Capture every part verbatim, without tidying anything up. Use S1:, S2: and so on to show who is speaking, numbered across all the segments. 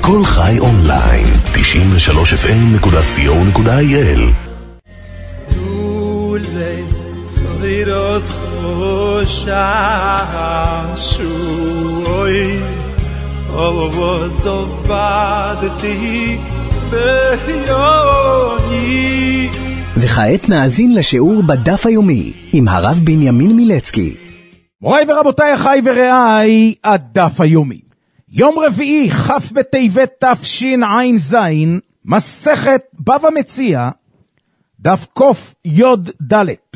S1: כל חי אונליין, תשעים ושלוש אף אם נקודה סי או נקודה איי אל.
S2: Soiros Hoshashui Ovozovadti Beyoni.
S3: וכעת נאזין לשיעור בדף היומי עם הרב בנימין מילצקי.
S4: מוריי ורבותיי, אחי ורעיי, הדף היומי. יום רביעי, כ' בטבת תשע"ז, מסכת בבא מציעא, דף קוף יוד דלת.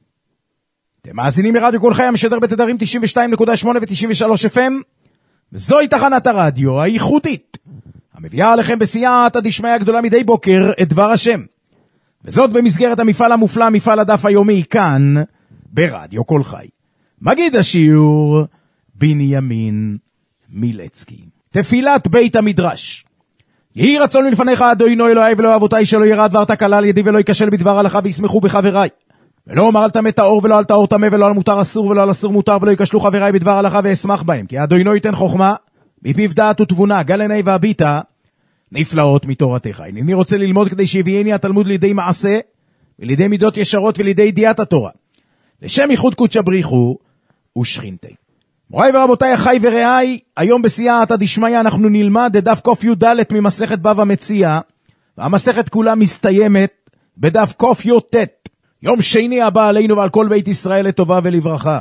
S4: אתם מאזינים לרדיו כל חי המשדר בתדרים תשעים ושתיים נקודה שמונה ו-תשעים ושלוש אף אם, וזוהי תחנת הרדיו הייחודית, המביאה עליכם בסייעתא דשמיא הגדולה מדי בוקר את דבר השם. וזאת במסגרת המפעל המופלא, מפעל הדף היומי, כאן ברדיו כל חי. מגיד השיעור בנימין מילצקי. תפילת בית המדרש. יהי רצון מלפניך אדוני אלוהי ולא אבותיי, שלא ירע דבר תקלה על ידי ולא ייכשל בדבר הלכה וישמחו בחבריי. ולא אומר אל תמא טהור ולא אל טהור טמא, ולא על מותר אסור ולא על אסור מותר, ולא ייכשלו חבריי בדבר הלכה ואשמח בהם, כי אדוני ייתן חוכמה מפיו דעת ותבונה, גל עיני והביטה נפלאות מתורתך. אני רוצה ללמוד כדי שיביאני התלמוד לידי מעשה ולידי מידות ישרות ולידי ידיעת התורה, לשם ייחוד קודשא בריחו ושכינתי. מוריי ורבותיי, אחי ורעיי, היום בסייעתא דשמיא אנחנו נלמד את דף קוף יוד דלת ממסכת בבא מציעא, והמסכת כולה מסתיימת בדף קוף יוד ט'. יום שני הבא עלינו ועל כל בית ישראל לטובה ולברכה,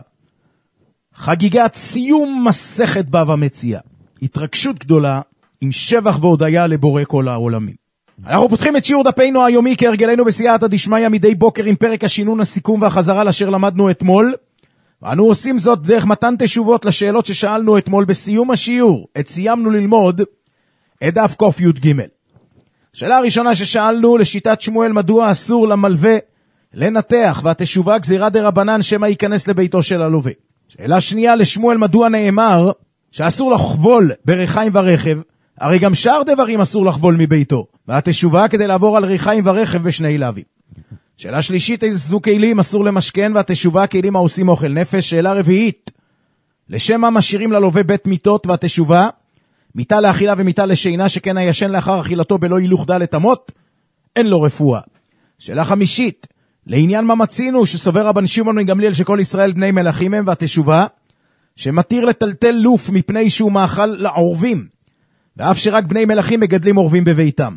S4: חגיגת סיום מסכת בבא מציעא, התרגשות גדולה עם שבח והודיה לבורא כל העולמים. אנחנו פותחים את שיעור דפנו היומי כהרגלנו בסייעתא דשמיא מדי בוקר עם פרק השינון, הסיכום והחזרה לאשר למדנו אתמול, ואנו עושים זאת דרך מתן תשובות לשאלות ששאלנו אתמול. בסיום השיעור את סיימנו ללמוד את דף קוף יוד ג'. השאלה הראשונה ששאלנו, לשיטת שמואל מדוע אסור למלווה לנתח, והתשובה גזירה דרבנן שמא ייכנס לביתו של הלווה. שאלה שנייה, לשמואל מדוע נאמר שאסור לחבול ברכיים ורכב, הרי גם שאר דברים אסור לחבול מביתו, והתשובה כדי לעבור על רכיים ורכב בשני לווים. שאלה שלישית, איזה סוג כלים אסור למשכן, והתשובה כלים העושים אוכל נפש. שאלה רביעית, לשם מה משאירים ללווה בית מיטות, והתשובה מיטה לאכילה ומיטה לשינה, שכן הישן לאחר אכילתו בלא הילוך דלת אמות אין לו רפואה. שאלה חמישית, לעניין מה מצינו שסובר רבן שמעון בן גמליאל שכל ישראל בני מלכים הם, והתשובה שמתיר לטלטל לוף מפני שהוא מאכל לעורבים, ואף שרק בני מלכים מגדלים עורבים בביתם.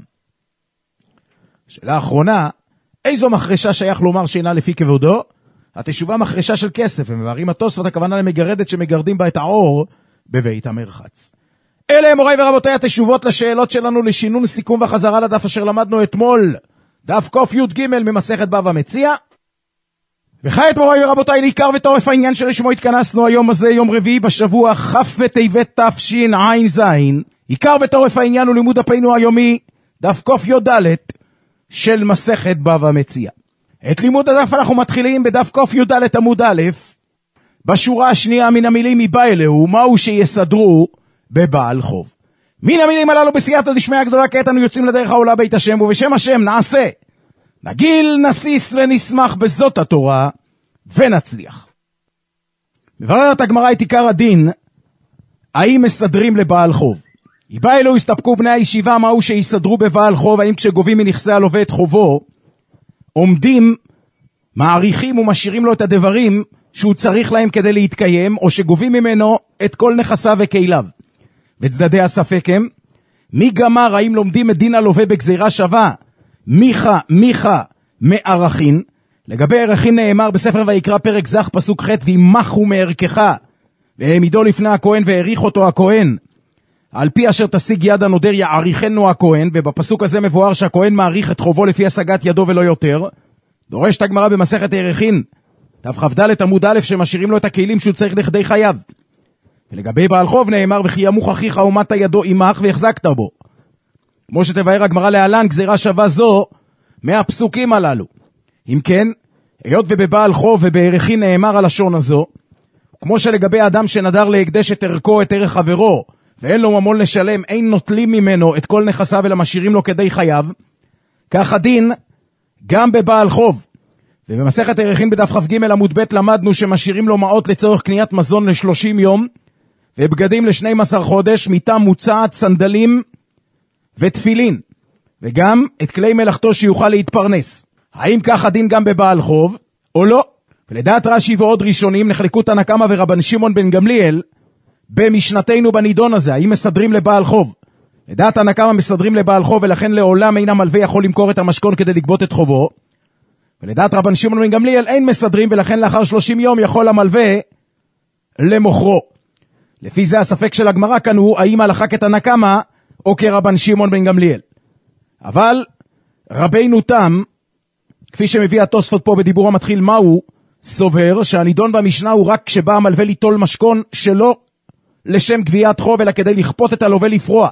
S4: שאלה אחרונה, איזו מחרשה שייך לומר שאינה לפי כבודו? התשובה מחרשה של כסף, הם מבארים התוספות הכוונה למגרדת שמגרדים בה את העור בבית המרחץ. אלה הם מוריי ורבותיי התשובות לשאלות שלנו לשינון, סיכום וחזרה לדף אשר למדנו אתמול, דף קוף יוד ג' ממסכת בבא מציעא. וכעת מוריי ורבותיי, לעיקר וטורף העניין שלשמו התכנסנו היום הזה, יום רביעי בשבוע, כ' בטבת תשע"ז. עיקר וטורף העניין הוא לימוד דפנו היומי, דף קוף יוד דלת של מסכת בבא מציעא. את לימוד הדף אנחנו מתחילים בדף קוף יוד דלת עמוד א', בשורה השנייה מן המילים מבא אלהו, מהו שיסדרו בבעל חוב. מן המילים הללו בסייעתא דשמיא הגדולה כעת אנו יוצאים לדרך העולה בית השם, ובשם השם נעשה, נגיל, נסיס ונשמח בזאת התורה ונצליח. מבררת הגמרא את עיקר הדין, האם מסדרים לבעל חוב. מבא אלהו הסתפקו בני הישיבה מהו שיסדרו בבעל חוב, האם כשגובים מנכסי הלווה את חובו עומדים, מעריכים ומשאירים לו את הדברים שהוא צריך להם כדי להתקיים, או שגובים ממנו את כל נכסיו וכליו. וצדדי הספק הם, מי גמר, האם לומדים את דין הלווה בגזירה שווה, מיכה מיכה מערכין. לגבי ערכין נאמר בספר ויקרא פרק זך פסוק ח' וימחו מערכך, והעמידו לפני הכהן והעריך אותו הכהן, על פי אשר תשיג יד הנודר יעריכנו הכהן. ובפסוק הזה מבואר שהכהן מעריך את חובו לפי השגת ידו ולא יותר. דורשת הגמרא במסכת ערכין תכ"ד עמוד א' שמשאירים לו את הכלים שהוא צריך לכדי חייו. ולגבי בעל חוב נאמר וכי ימוך אחיך ומטת ידו עמך והחזקת בו, כמו שתבאר הגמרא להלן גזירה שווה זו מהפסוקים הללו. אם כן, היות ובבעל חוב ובערכין נאמר הלשון הזו, כמו שלגבי אדם שנדר להקדש את ערכו את ערך חברו ואין לו ממון לשלם, אין נוטלים ממנו את כל נכסיו אלא משאירים לו כדי חייו, כך הדין גם בבעל חוב. ובמסכת ערכין בדף כ"ג עמוד ב' למדנו שמשאירים לו מעות לצורך קניית מזון ל-שלושים יום, ובגדים ל-שנים עשר חודש, מיטה מוצעת, סנדלים ותפילין, וגם את כלי מלאכתו שיוכל להתפרנס. האם כך הדין גם בבעל חוב, או לא? ולדעת רש"י ועוד ראשונים נחלקו תנא קמא ורבן שמעון בן גמליאל במשנתנו בנידון הזה, האם מסדרים לבעל חוב? לדעת תנא קמא מסדרים לבעל חוב, ולכן לעולם אין המלווה יכול למכור את המשכון כדי לגבות את חובו. ולדעת רבן שמעון בן גמליאל אין מסדרים, ולכן לאחר שלושים יום יכול המלווה למוכרו. לפי זה הספק של הגמרא כאן הוא האם הלכה כתנא קמא או כרבן שמעון בן גמליאל. אבל רבינו תם, כפי שמביא התוספות פה בדיבור המתחיל מהו, סובר שהנידון במשנה הוא רק כשבא המלווה ליטול משכון שלא לשם גביית חוב, אלא כדי לכפות את הלווה לפרוע.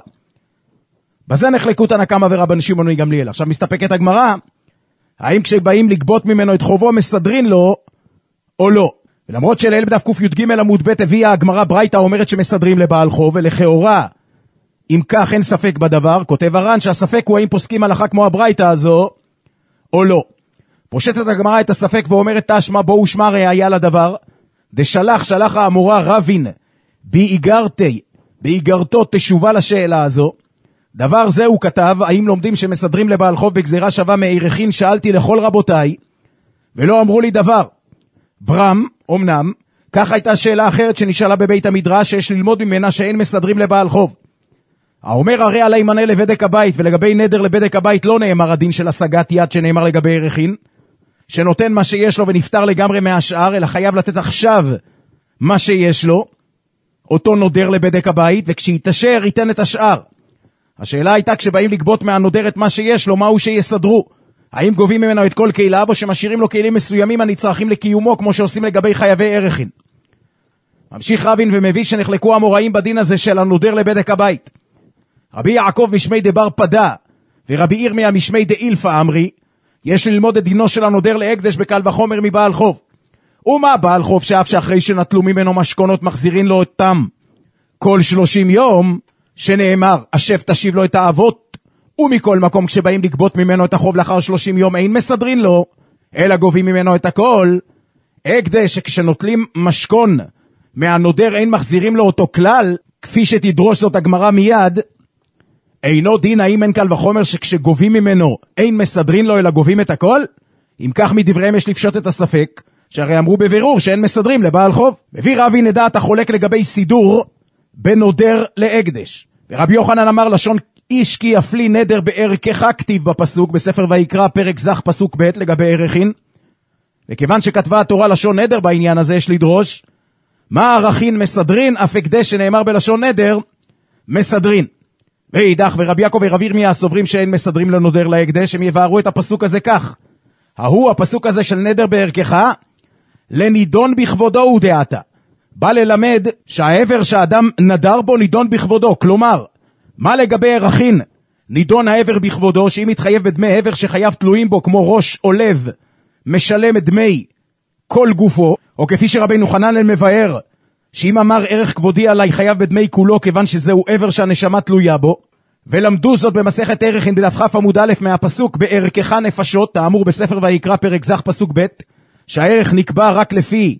S4: בזה נחלקו תנא קמא ורבן שמעון בן גמליאל. עכשיו מסתפקת הגמרא, האם כשבאים לגבות ממנו את חובו מסדרים לו או לא? ולמרות שלאל בדף ק"ג עמוד ב' הביאה הגמרא ברייתא אומרת שמסדרים לבעל חוב, ולכאורה אם כך אין ספק בדבר, כותב הר"ן שהספק הוא האם פוסקים הלכה כמו הברייתא הזו או לא. פושטת הגמרא את הספק ואומרת תשמע בואו שמע ראיה לדבר, דשלח שלח האמורה רבין באיגרתי באיגרתו תשובה לשאלה הזו. דבר זה הוא כתב, האם לומדים שמסדרים לבעל חוב בגזירה שווה מערכין? שאלתי לכל רבותיי ולא אמרו לי דבר. ברם, אמנם, כך הייתה שאלה אחרת שנשאלה בבית המדרש שיש ללמוד ממנה שאין מסדרים לבעל חוב. האומר הרי עלי מנה לבדק הבית, ולגבי נדר לבדק הבית לא נאמר הדין של השגת יד שנאמר לגבי ערכין, שנותן מה שיש לו ונפטר לגמרי מהשאר, אלא חייב לתת עכשיו מה שיש לו, אותו נודר לבדק הבית, וכשיתאשר ייתן את השאר. השאלה הייתה כשבאים לגבות מהנודר את מה שיש לו, מהו שיסדרו? האם גובים ממנו את כל כליו, או שמשאירים לו כלים מסוימים הנצרכים לקיומו, כמו שעושים לגבי חייבי ערכין? ממשיך רבין ומביא שנחלקו המוראים בדין הזה של הנודר לבדק הבית. רבי יעקב משמי דבר פדה, ורבי ירמיה משמי דאילפה אמרי, יש ללמוד את דינו של הנודר להקדש בקל וחומר מבעל חוב. ומה בעל חוב שאף שאחרי שנטלו ממנו משכונות מחזירים לו אותם כל שלושים יום, שנאמר השב תשיב לו את האבות, ומכל מקום כשבאים לגבות ממנו את החוב לאחר שלושים יום אין מסדרים לו, אלא גובים ממנו את הכל. הקדש שכשנוטלים משכון מהנודר אין מחזירים לו אותו כלל, כפי שתדרוש זאת הגמרא מיד, אינו דין האם אין קל וחומר שכשגובים ממנו אין מסדרים לו אלא גובים את הכל? אם כך מדבריהם יש לפשוט את הספק, שהרי אמרו בבירור שאין מסדרים לבעל חוב. מביא רבי נדעת החולק לגבי סידור בנודר להקדש. ורבי יוחנן אמר לשון איש כי יפלי נדר בערכך, כתיב בפסוק בספר ויקרא פרק זך פסוק ב' לגבי ערכין. וכיוון שכתבה התורה לשון נדר בעניין הזה יש לדרוש מה ערכין מסדרין, אף הקדש שנאמר בלשון נדר מסדרין. ואידך ורבי יעקב ורבי ירמיה הסוברים שאין מסדרים לנודר להקדש, הם יבארו את הפסוק הזה כך, ההוא הפסוק הזה של נדר בערכך לנידון בכבודו הוא דעתה, בא ללמד שהעבר שהאדם נדר בו נידון בכבודו. כלומר, מה לגבי ערכין? נידון העבר בכבודו, שאם מתחייב בדמי עבר שחייב תלויים בו כמו ראש או לב, משלם דמי כל גופו, או כפי שרבינו חננאל מבאר שאם אמר ערך כבודי עלי חייב בדמי כולו, כיוון שזהו עבר שהנשמה תלויה בו. ולמדו זאת במסכת ערכין בדף כ' עמוד א' מהפסוק בערכך נפשות, האמור בספר ויקרא פרק זך פסוק ב', שהערך נקבע רק לפי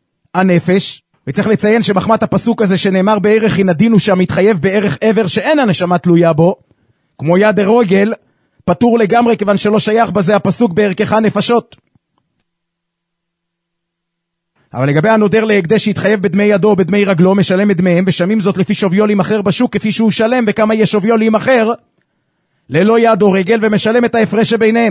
S4: הנפש. וצריך לציין שמחמת הפסוק הזה שנאמר בערכין הדין הוא שהמתחייב בערך עבר שאין הנשמה תלויה בו, כמו יד הרגל, פטור לגמרי, כיוון שלא שייך בזה הפסוק בערכך נפשות. אבל לגבי הנודר להקדש שהתחייב בדמי ידו או בדמי רגלו, משלם את דמיהם, ושמים זאת לפי שוויו להימכר בשוק כפי שהוא שלם, וכמה יש שוויו להימכר ללא יד או רגל, ומשלם את ההפרש שביניהם.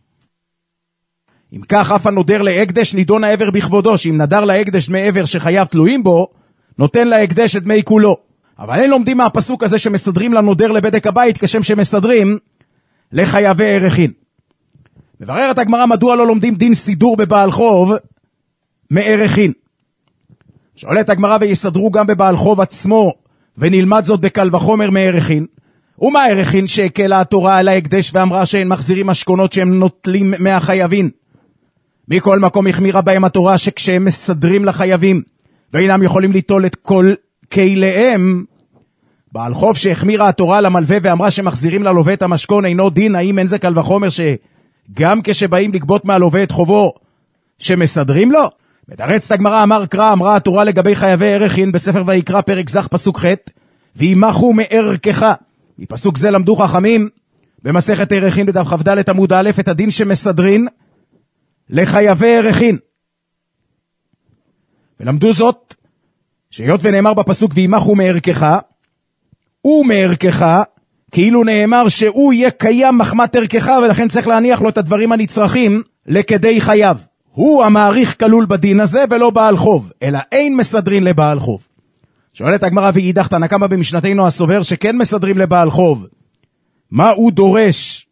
S4: אם כך אף הנודר להקדש נידון העבר בכבודו, שאם נדר להקדש דמי עבר שחייב תלויים בו, נותן להקדש את דמי כולו. אבל אין לומדים מהפסוק הזה שמסדרים לנודר לבדק הבית כשם שמסדרים לחייבי ערכין. מבררת הגמרא מדוע לא לומדים דין סידור בבעל חוב מערכין. שואלת הגמרא ויסדרו גם בבעל חוב עצמו, ונלמד זאת בקל וחומר מערכין. ומה ערכין שהקלה התורה על ההקדש ואמרה שאין מחזירים משכונות שהם נוטלים מהחייבים? מכל מקום החמירה בהם התורה שכשהם מסדרים לחייבים ואינם יכולים ליטול את כל כליהם, בעל חוב שהחמירה התורה למלווה ואמרה שמחזירים ללווה את המשכון אינו דין, האם אין זה קל וחומר שגם כשבאים לגבות מהלווה את חובו שמסדרים לו? מתרצת הגמרא אמר קרא, אמרה התורה לגבי חייבי ערכין בספר ויקרא פרק זך פסוק ח' וימחו מערכך, מפסוק זה למדו חכמים במסכת ערכין בדף כ"ד עמוד א' את הדין שמסדרין לחייבי ערכין. ולמדו זאת שהיות ונאמר בפסוק וימחו מערכך, הוא מערכך, כאילו נאמר שהוא יהיה קיים מחמת ערכך, ולכן צריך להניח לו את הדברים הנצרכים לכדי חייו. הוא המעריך כלול בדין הזה ולא בעל חוב, אלא אין מסדרין לבעל חוב. שואלת הגמרא ואידך תנא קמא במשנתנו הסובר שכן מסדרים לבעל חוב. מה הוא דורש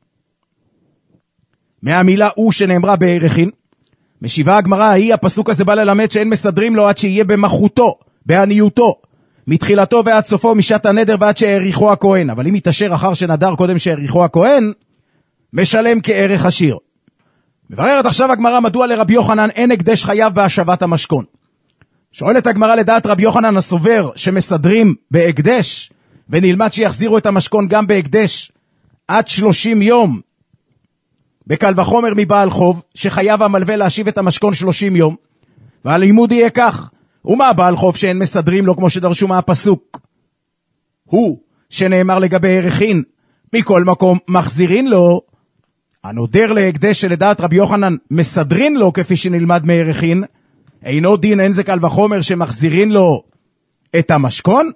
S4: מהמילה הוא שנאמרה בערכין? משיבה הגמרא, היא הפסוק הזה בא ללמד שאין מסדרים לו עד שיהיה במחותו, בעניותו, מתחילתו ועד סופו, משעת הנדר ועד שהעריכו הכהן. אבל אם יתאשר אחר שנדר קודם שהעריכו הכהן, משלם כערך עשיר. מבררת עכשיו הגמרא מדוע לרבי יוחנן אין הקדש חייב בהשבת המשכון. שואלת הגמרא לדעת רבי יוחנן הסובר שמסדרים בהקדש, ונלמד שיחזירו את המשכון גם בהקדש עד שלושים יום, בקל וחומר מבעל חוב, שחייב המלווה להשיב את המשכון שלושים יום, והלימוד יהיה כך, ומה בעל חוב שאין מסדרים לו כמו שדרשו מהפסוק? הוא שנאמר לגבי ערכין, מכל מקום מחזירין לו, הנודר להקדש שלדעת רבי יוחנן מסדרין לו כפי שנלמד מערכין, אינו דין אין זה קל וחומר שמחזירין לו את המשכון?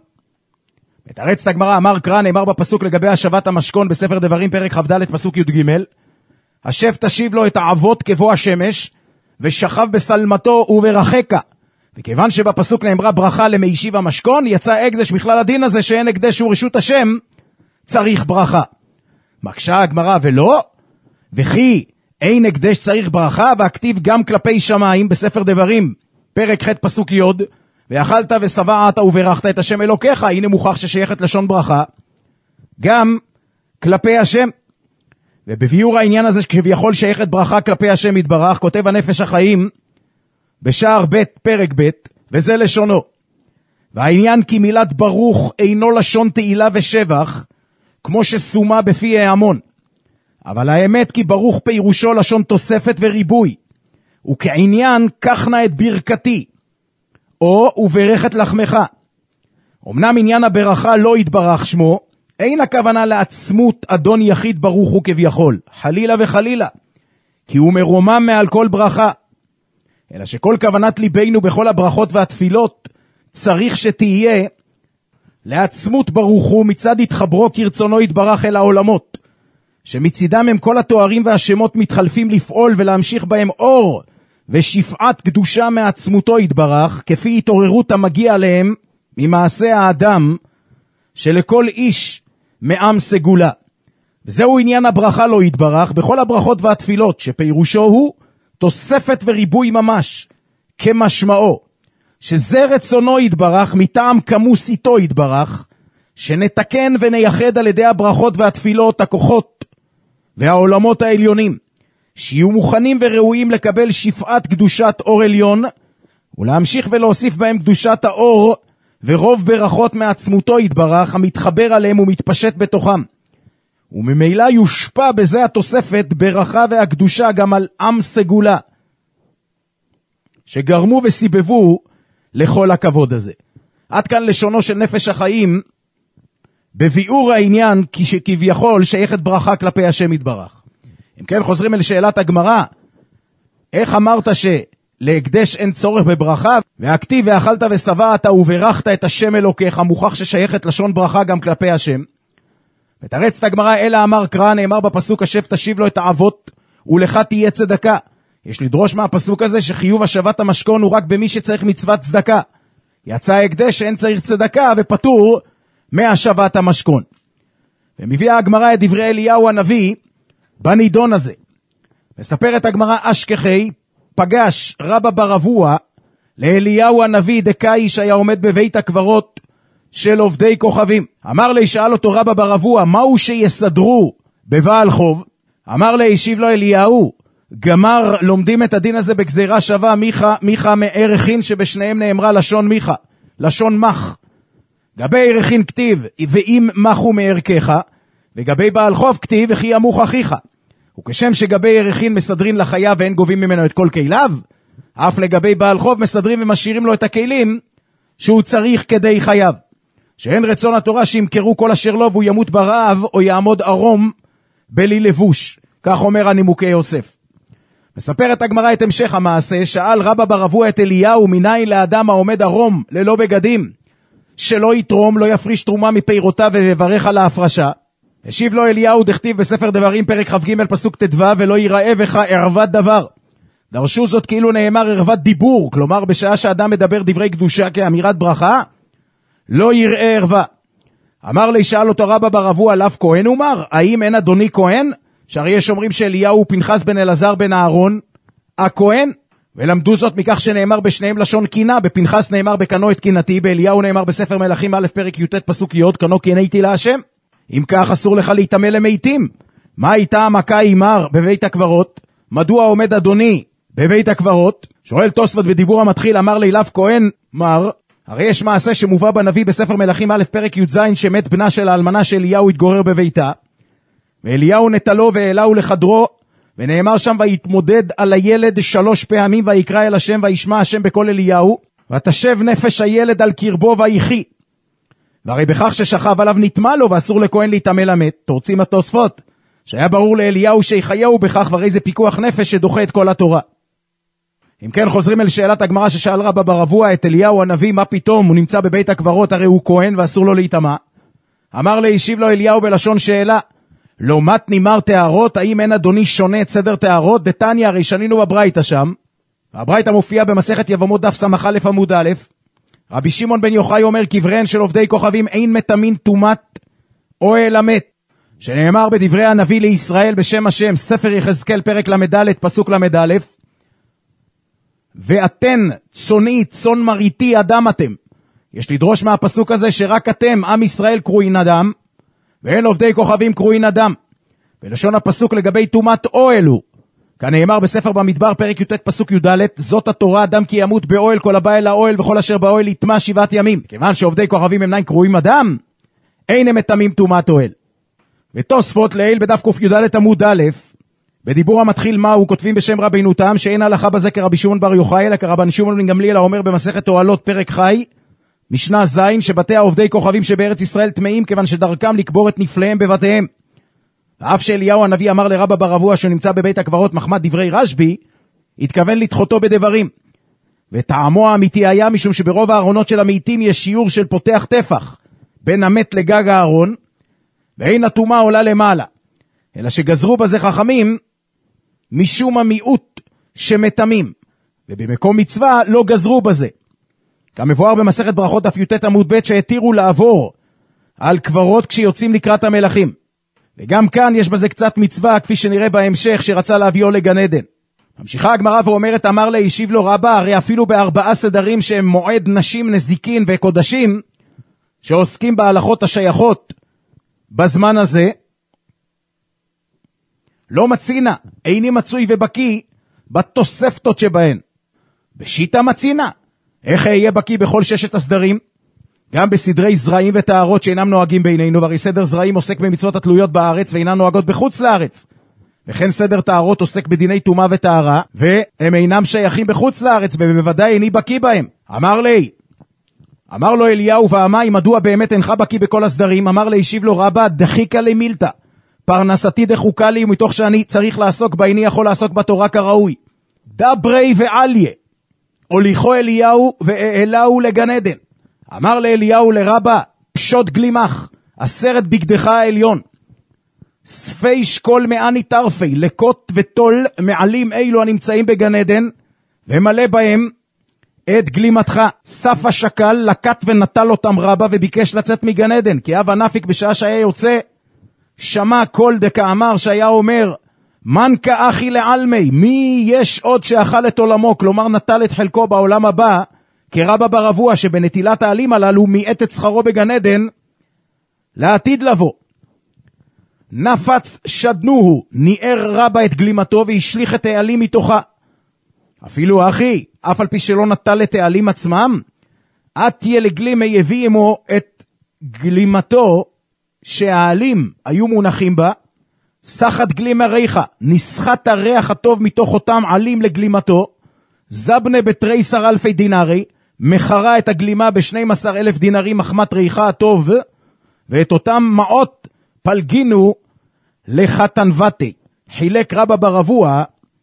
S4: מתרצת הגמרא, אמר קרא, נאמר בפסוק לגבי השבת המשכון בספר דברים פרק כ"ד פסוק י"ג, השב תשיב לו את העבוד כבוא השמש, ושכב בסלמתו וברחקה. וכיוון שבפסוק נאמרה ברכה למיישיב המשכון, יצא הקדש בכלל הדין הזה שאין הקדש הוא רשות השם, צריך ברכה. מקשה הגמרא ולא, וכי אין הקדש צריך ברכה, והכתיב גם כלפי שמיים בספר דברים, פרק ח' פסוק י', ואכלת ושבעת וברכת את השם אלוקיך, הנה מוכח ששייכת לשון ברכה, גם כלפי השם. ובביאור העניין הזה שכביכול שייכת ברכה כלפי השם יתברך, כותב הנפש החיים בשער ב' פרק ב', וזה לשונו. והעניין כי מילת ברוך אינו לשון תהילה ושבח, כמו שסומה בפי ההמון. אבל האמת כי ברוך פירושו לשון תוספת וריבוי, וכעניין קחנה את ברכתי, או וברכת לחמך. אמנם עניין הברכה לא יתברך שמו, אין הכוונה לעצמות אדון יחיד ברוך הוא כביכול, חלילה וחלילה, כי הוא מרומם מעל כל ברכה, אלא שכל כוונת ליבנו בכל הברכות והתפילות צריך שתהיה לעצמות ברוך הוא מצד התחברו כרצונו יתברך אל העולמות, שמצידם הם כל התוארים והשמות מתחלפים לפעול ולהמשיך בהם אור ושפעת קדושה מעצמותו יתברך, כפי התעוררות המגיע להם ממעשה האדם שלכל איש מעם סגולה. וזהו עניין הברכה לא יתברך בכל הברכות והתפילות, שפירושו הוא תוספת וריבוי ממש, כמשמעו, שזה רצונו יתברך מטעם כמוס איתו יתברך, שנתקן ונייחד על ידי הברכות והתפילות הכוחות והעולמות העליונים, שיהיו מוכנים וראויים לקבל שפעת קדושת אור עליון, ולהמשיך ולהוסיף בהם קדושת האור ורוב ברכות מעצמותו יתברך המתחבר עליהם ומתפשט בתוכם. וממילא יושפע בזה התוספת ברכה והקדושה גם על עם סגולה, שגרמו וסיבבו לכל הכבוד הזה. עד כאן לשונו של נפש החיים, בביאור העניין שכביכול שייכת ברכה כלפי השם יתברך. אם כן חוזרים אל שאלת הגמרא, איך אמרת שלהקדש אין צורך בברכה, והכתיב ואכלת ושבעת וברכת את השם אלוקיך, מוכח ששייכת לשון ברכה גם כלפי השם. ותרצת הגמרא, אלא אמר קרא, נאמר בפסוק השב תשיב לו את העבות ולך תהיה צדקה. יש לדרוש מהפסוק הזה שחיוב השבת המשכון הוא רק במי שצריך מצוות צדקה. יצא הקדש שאין צריך צדקה ופטור מהשבת המשכון. ומביאה הגמרא את דברי אליהו הנביא בנידון הזה. מספרת הגמרא, אשכחי פגש רבא בר אבוה לאליהו הנביא דקאי שהיה עומד בבית הקברות של עובדי כוכבים. אמר לי, שאל אותו רבא בר אבוה, מהו שיסדרו בבעל חוב? אמר לי, השיב לו אליהו, גמר לומדים את הדין הזה בגזירה שווה, מיכה, מיכה מערכין שבשניהם נאמרה לשון מיכה, לשון מח. גבי ערכין כתיב, ואם מחו מערכך, וגבי בעל חוב כתיב, וכי ימוך אחיך. וכשם שגבי ערכין מסדרים לחייב ואין גובים ממנו את כל כליו, אף לגבי בעל חוב מסדרים ומשאירים לו את הכלים שהוא צריך כדי חייב. שאין רצון התורה שימכרו כל אשר לו והוא ימות ברעב או יעמוד ערום בלי לבוש. כך אומר הנימוקי יוסף. מספרת הגמרא את המשך המעשה, שאל רבא בר אבוה את אליהו, מניין לאדם העומד ערום ללא בגדים, שלא יתרום, לא יפריש תרומה מפירותיו ויברך על ההפרשה. השיב לו אליהו, דכתיב בספר דברים פרק כ"ג פסוק ט"ו, ולא ייראה בך ערוות דבר. דרשו זאת כאילו נאמר ערוות דיבור, כלומר בשעה שאדם מדבר דברי קדושה כאמירת ברכה, לא יראה ערווה. אמר לי, שאל אותו רבא בר אבוה, עליו כהן אומר, האם אין אדוני כהן? שהרי יש אומרים שאליהו הוא פנחס בן אלעזר בן אהרון, הכהן, ולמדו זאת מכך שנאמר בשניהם לשון קינה, בפנחס נאמר בקנו את קינתי, באליהו נאמר בספר מלכים א' פרק י"ט פסוק י', קנו קינאתי להשם. אם כך אסור לך להתאמה למתים. מה הייתה המכה אימר בבית הקברות? מדוע עומד אדוני בבית הקברות? שואל תוספות בדיבור המתחיל, אמר לי, לאו כהן מר, הרי יש מעשה שמובא בנביא בספר מלכים א' פרק י"ז, שמת בנה של האלמנה של אליהו התגורר בביתה, ואליהו נטלו ואליהו לחדרו, ונאמר שם, ויתמודד על הילד שלוש פעמים, ויקרא אל השם, וישמע השם בקול אליהו, ותשב נפש הילד על קרבו ויחי. והרי בכך ששכב עליו נטמע לו, ואסור לכהן להתאמה למת. תורצים התוספות, שהיה ברור לאליהו שיחייהו בכך, והרי זה פיקוח נפש שדוחה את כל התורה. אם כן, חוזרים אל שאלת הגמרא ששאל רבא בר אבוה את אליהו הנביא, מה פתאום הוא נמצא בבית הקברות, הרי הוא כהן ואסור לו להתאמה. אמר לי, השיב לו אליהו בלשון שאלה, לא מתני מר תארות, האם אין אדוני שונה את סדר תארות? דתניא, הרי שנינו בברייתא שם, והברייתא מופיע במסכת יבמות דף סמך א' עמוד א', רבי שמעון בן יוחאי אומר, קבריהן של עובדי כוכבים אין מטמין טומאת אוהל המת, שנאמר בדברי הנביא לישראל בשם השם, ספר יחזקאל פרק למד פסוק למד, ואתן צוני צאן מריתי אדם אתם. יש לדרוש מהפסוק הזה שרק אתם, עם ישראל, קרוין אדם, ואין עובדי כוכבים קרוין אדם. בלשון הפסוק לגבי טומאת אוהל הוא, כנאמר בספר במדבר פרק י"ט פסוק י"ד, זאת התורה, אדם כי ימות באוהל, כל הבא אל האוהל וכל אשר באוהל יטמע שבעת ימים. כיוון שעובדי כוכבים הם ניים קרויים אדם, אין הם מטמאים טומאת אוהל. ותוספות לעיל בדף ק"ד עמוד א', בדיבור המתחיל מהו, כותבים בשם רבינו תם, שאין הלכה בזה כרבי שמעון בר יוחאי, אלא כרבן שמעון בן גמליאל האומר במסכת אוהלות פרק חי, משנה זין, שבתי העובדי כוכבים שבארץ ישראל טמאים, כיוון שדרכם לקבור את נפליהם בבתיהם. ואף שאליהו הנביא אמר לרבא בר אבוה שנמצא בבית הקברות מחמת דברי רשב"י, התכוון לדחותו בדברים. וטעמו האמיתי היה משום שברוב הארונות של המתים יש שיעור של פותח טפח בין המת לגג הארון, ואין הטומאה עולה למעלה, אלא שגזרו בזה חכמים משום המיעוט שמתמים, ובמקום מצווה לא גזרו בזה. כמבואר במסכת ברכות דף י"ט עמוד ב', שהתירו לעבור על קברות כשיוצאים לקראת המלכים. וגם כאן יש בזה קצת מצווה, כפי שנראה בהמשך, שרצה להביאו לגן עדן. ממשיכה הגמרא ואומרת, אמר לה, השיב לו רבא, הרי אפילו בארבעה סדרים שהם מועד נשים, נזיקין וקודשים, שעוסקים בהלכות השייכות בזמן הזה, לא מצינה, איני מצוי ובקי בתוספתות שבהן. בשיטה מצינה, איך אהיה בקי בכל ששת הסדרים? גם בסדרי זרעים וטהרות שאינם נוהגים בינינו, והרי סדר זרעים עוסק במצוות התלויות בארץ ואינן נוהגות בחוץ לארץ. וכן סדר טהרות עוסק בדיני טומאה וטהרה, והם אינם שייכים בחוץ לארץ, ובוודאי איני בקי בהם. אמר לי, אמר לו אליהו ואמי, מדוע באמת אינך בקי בכל הסדרים? אמר לי, השיב לו רבא, דחיקה לי מילתא, פרנסתי דחוקה לי, ומתוך שאני צריך לעסוק בה, איני יכול לעסוק בתורה כראוי. דברי ועליה, הוליכו אליהו ואליהו לגן עדן. אמר לאליהו לרבא, פשוט גלימך, עשרת בגדך העליון, ספי שקול מעני טרפי, לקות וטול מעלים אילו הנמצאים בגן עדן, ומלא בהם את גלימתך. סף השקל לקט ונטל אותם רבא, וביקש לצאת מגן עדן, כי אב הנפיק בשעה שהיה יוצא, שמע קול דקאמר שהיה אומר, מן כאחי לעלמי, מי יש עוד שאכל את עולמו, כלומר נטל את חלקו בעולם הבא, כרבא בר אבוה שבנטילת העלים הללו מיעט את שכרו בגן עדן לעתיד לבוא. נפץ שדנוהו, ניער רבא את גלימתו והשליך את העלים מתוכה. אפילו אחי, אף על פי שלא נטל את העלים עצמם, עתיה לגלימי הביא עמו את גלימתו שהעלים היו מונחים בה, סחת גלימה ריחה, נסחת הריח הטוב מתוך אותם עלים לגלימתו, זבנה בתריסר אלפי דינרי, מחרה את הגלימה ב-שנים עשר אלף דינרים מחמת ריחה הטוב, ואת אותם מעות פלגינו לחתנבתי, חילק רבא ברבוע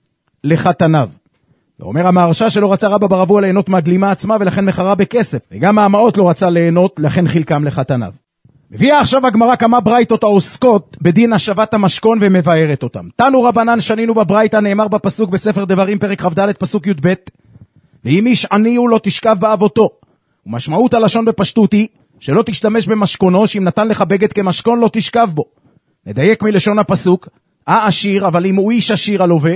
S4: לחתניו. ואומר המהרש"א שלא רצה רבא ברבוע ליהנות מהגלימה עצמה, ולכן מחרה בכסף, וגם המעות לא רצה ליהנות, לכן חילקם לחתניו. מביאה עכשיו הגמרא כמה ברייתות העוסקות בדין השבת המשכון ומבארת אותם. תנו רבנן שנינו בברייתא, נאמר בפסוק בספר דברים פרק כ"ד פסוק י"ב, ואם איש עני הוא לא תשכב באבותו. ומשמעות הלשון בפשטות היא שלא תשתמש במשכונו, שאם נתן לך בגד כמשכון לא תשכב בו. נדייק מלשון הפסוק, אה עשיר, אבל אם הוא איש עשיר הלווה,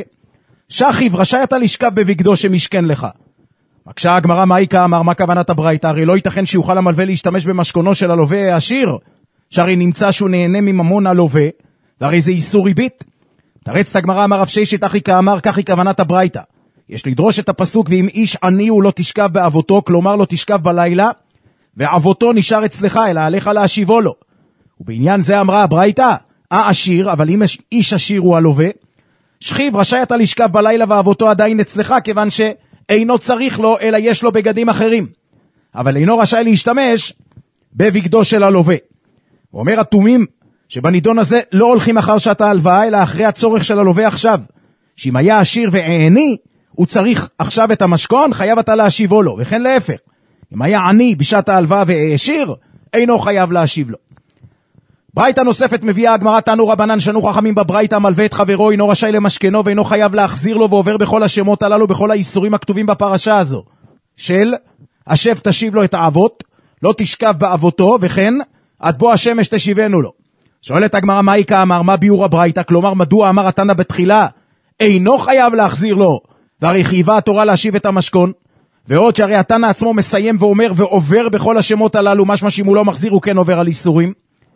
S4: שכיב רשאי אתה לשכב בבגדו שמשכן לך. מקשה הגמרא מאיקה, אמר מה כוונת הברייתא? הרי לא ייתכן שיוכל המלווה להשתמש במשכונו של הלווה העשיר, שהרי נמצא שהוא נהנה מממון הלווה, והרי זה איסור ריבית. תרץ את הגמרא, אמר רב ששת אחי כאמר, כך היא כוונת הברייתא. יש לדרוש את הפסוק, ואם איש עני הוא לא תשכב באבותו, כלומר לא תשכב בלילה, ואבותו נשאר אצלך, אלא עליך להשיבו לו. ובעניין זה אמרה הברייתא, אה עשיר, אבל אם איש עשיר הוא הלווה, שכיב רשאי אתה לשכב בלילה ואבותו עדיין אצלך, כיוון שאינו צריך לו, אלא יש לו בגדים אחרים. אבל אינו רשאי להשתמש בבגדו של הלווה. הוא אומר התומים שבנידון הזה לא הולכים אחר שעת ההלוואה, אלא אחרי הצורך של הלווה עכשיו. שאם היה עשיר ועני, הוא צריך עכשיו את המשכון, חייב אתה להשיבו לו, וכן להפך. אם היה עני בשעת ההלוואה ועשיר, אינו חייב להשיב לו. ברייתא נוספת מביאה הגמרא, תנו רבנן שנו חכמים בברייתא, מלווה את חברו אינו רשאי למשכנו ואינו חייב להחזיר לו, ועובר בכל השמות הללו בכל האיסורים הכתובים בפרשה הזו של השב תשיב לו את האבות, לא תשכב באבותו, וכן עד בוא השמש תשיבנו לו. שואלת הגמרא מאיקה, אמר מה ביאור הברייתא? כלומר מדוע אמר התנא בתחילה אינו חייב להחזיר לו, והרי חייבה התורה להשיב את המשכון, ועוד שהרי התנא עצמו מסיים ואומר ועובר בכל השמות הללו, משמע שאם הוא לא מחזיר הוא כן עובר על איסורים.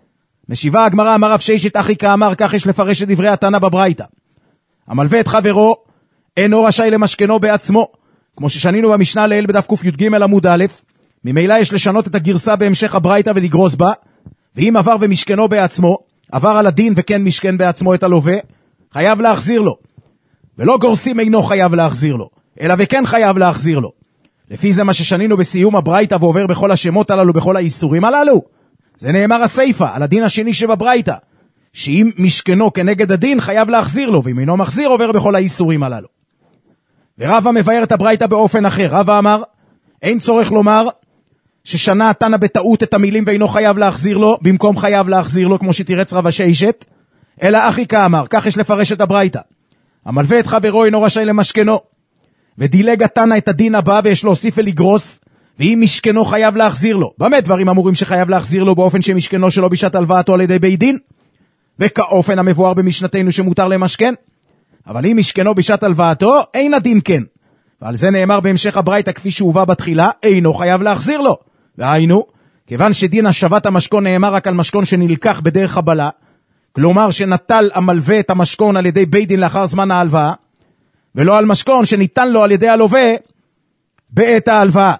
S4: משיבה הגמרא, אמר רב ששת אחי כאמר, כך יש לפרש את דברי התנא בברייתא. המלווה את חברו אינו רשאי למשכנו בעצמו, כמו ששנינו במשנה לעיל בדף ק"ג עמוד א', ממילא יש לשנות את הגרסה בהמשך הברייתא ולגרוס בה, ואם עבר ומשכנו בעצמו, עבר על הדין וכן משכן בעצמו את הלווה, חייב להחזיר לו. ולא גורסים אינו חייב להחזיר לו, אלא וכן חייב להחזיר לו. לפי זה מה ששנינו בסיום הברייתא ועובר בכל השמות הללו, בכל האיסורים הללו. זה נאמר הסיפא, על הדין השני שבברייתא, שאם משכנו כנגד הדין חייב להחזיר לו, ואם אינו מחזיר עובר בכל האיסורים הללו. ורבא מבאר את הברייתא באופן אחר. רבא אמר, אין צורך לומר ששנה התנא בטעות את המילים ואינו חייב להחזיר לו, במקום חייב להחזיר לו, כמו שתירץ רב הששת, אלא אחי כאמר, כך יש לפרש את הברייתא. המלווה את חברו אינו רשאי למשכנו, ודילג התנא את הדין הבא, ויש להוסיף ולגרוס, ואם משכנו חייב להחזיר לו. במה דברים אמורים שחייב להחזיר לו? באופן שמשכנו שלו בשעת הלוואתו על ידי בית דין, וכאופן המבואר במשנתנו שמותר למשכן. אבל אם משכנו בשעת הלוואתו, אין הדין כן. ועל זה נאמר בהמשך הברייתא כפי שהובא בתחילה, אינו חייב להחזיר לו. והיינו, כיוון שדין השבת המשכון נאמר רק על משכון שנלקח בדרך חבלה, כלומר שנטל המלווה את המשכון על ידי בית דין לאחר זמן ההלוואה, ולא על משכון שניתן לו על ידי הלווה בעת ההלוואה.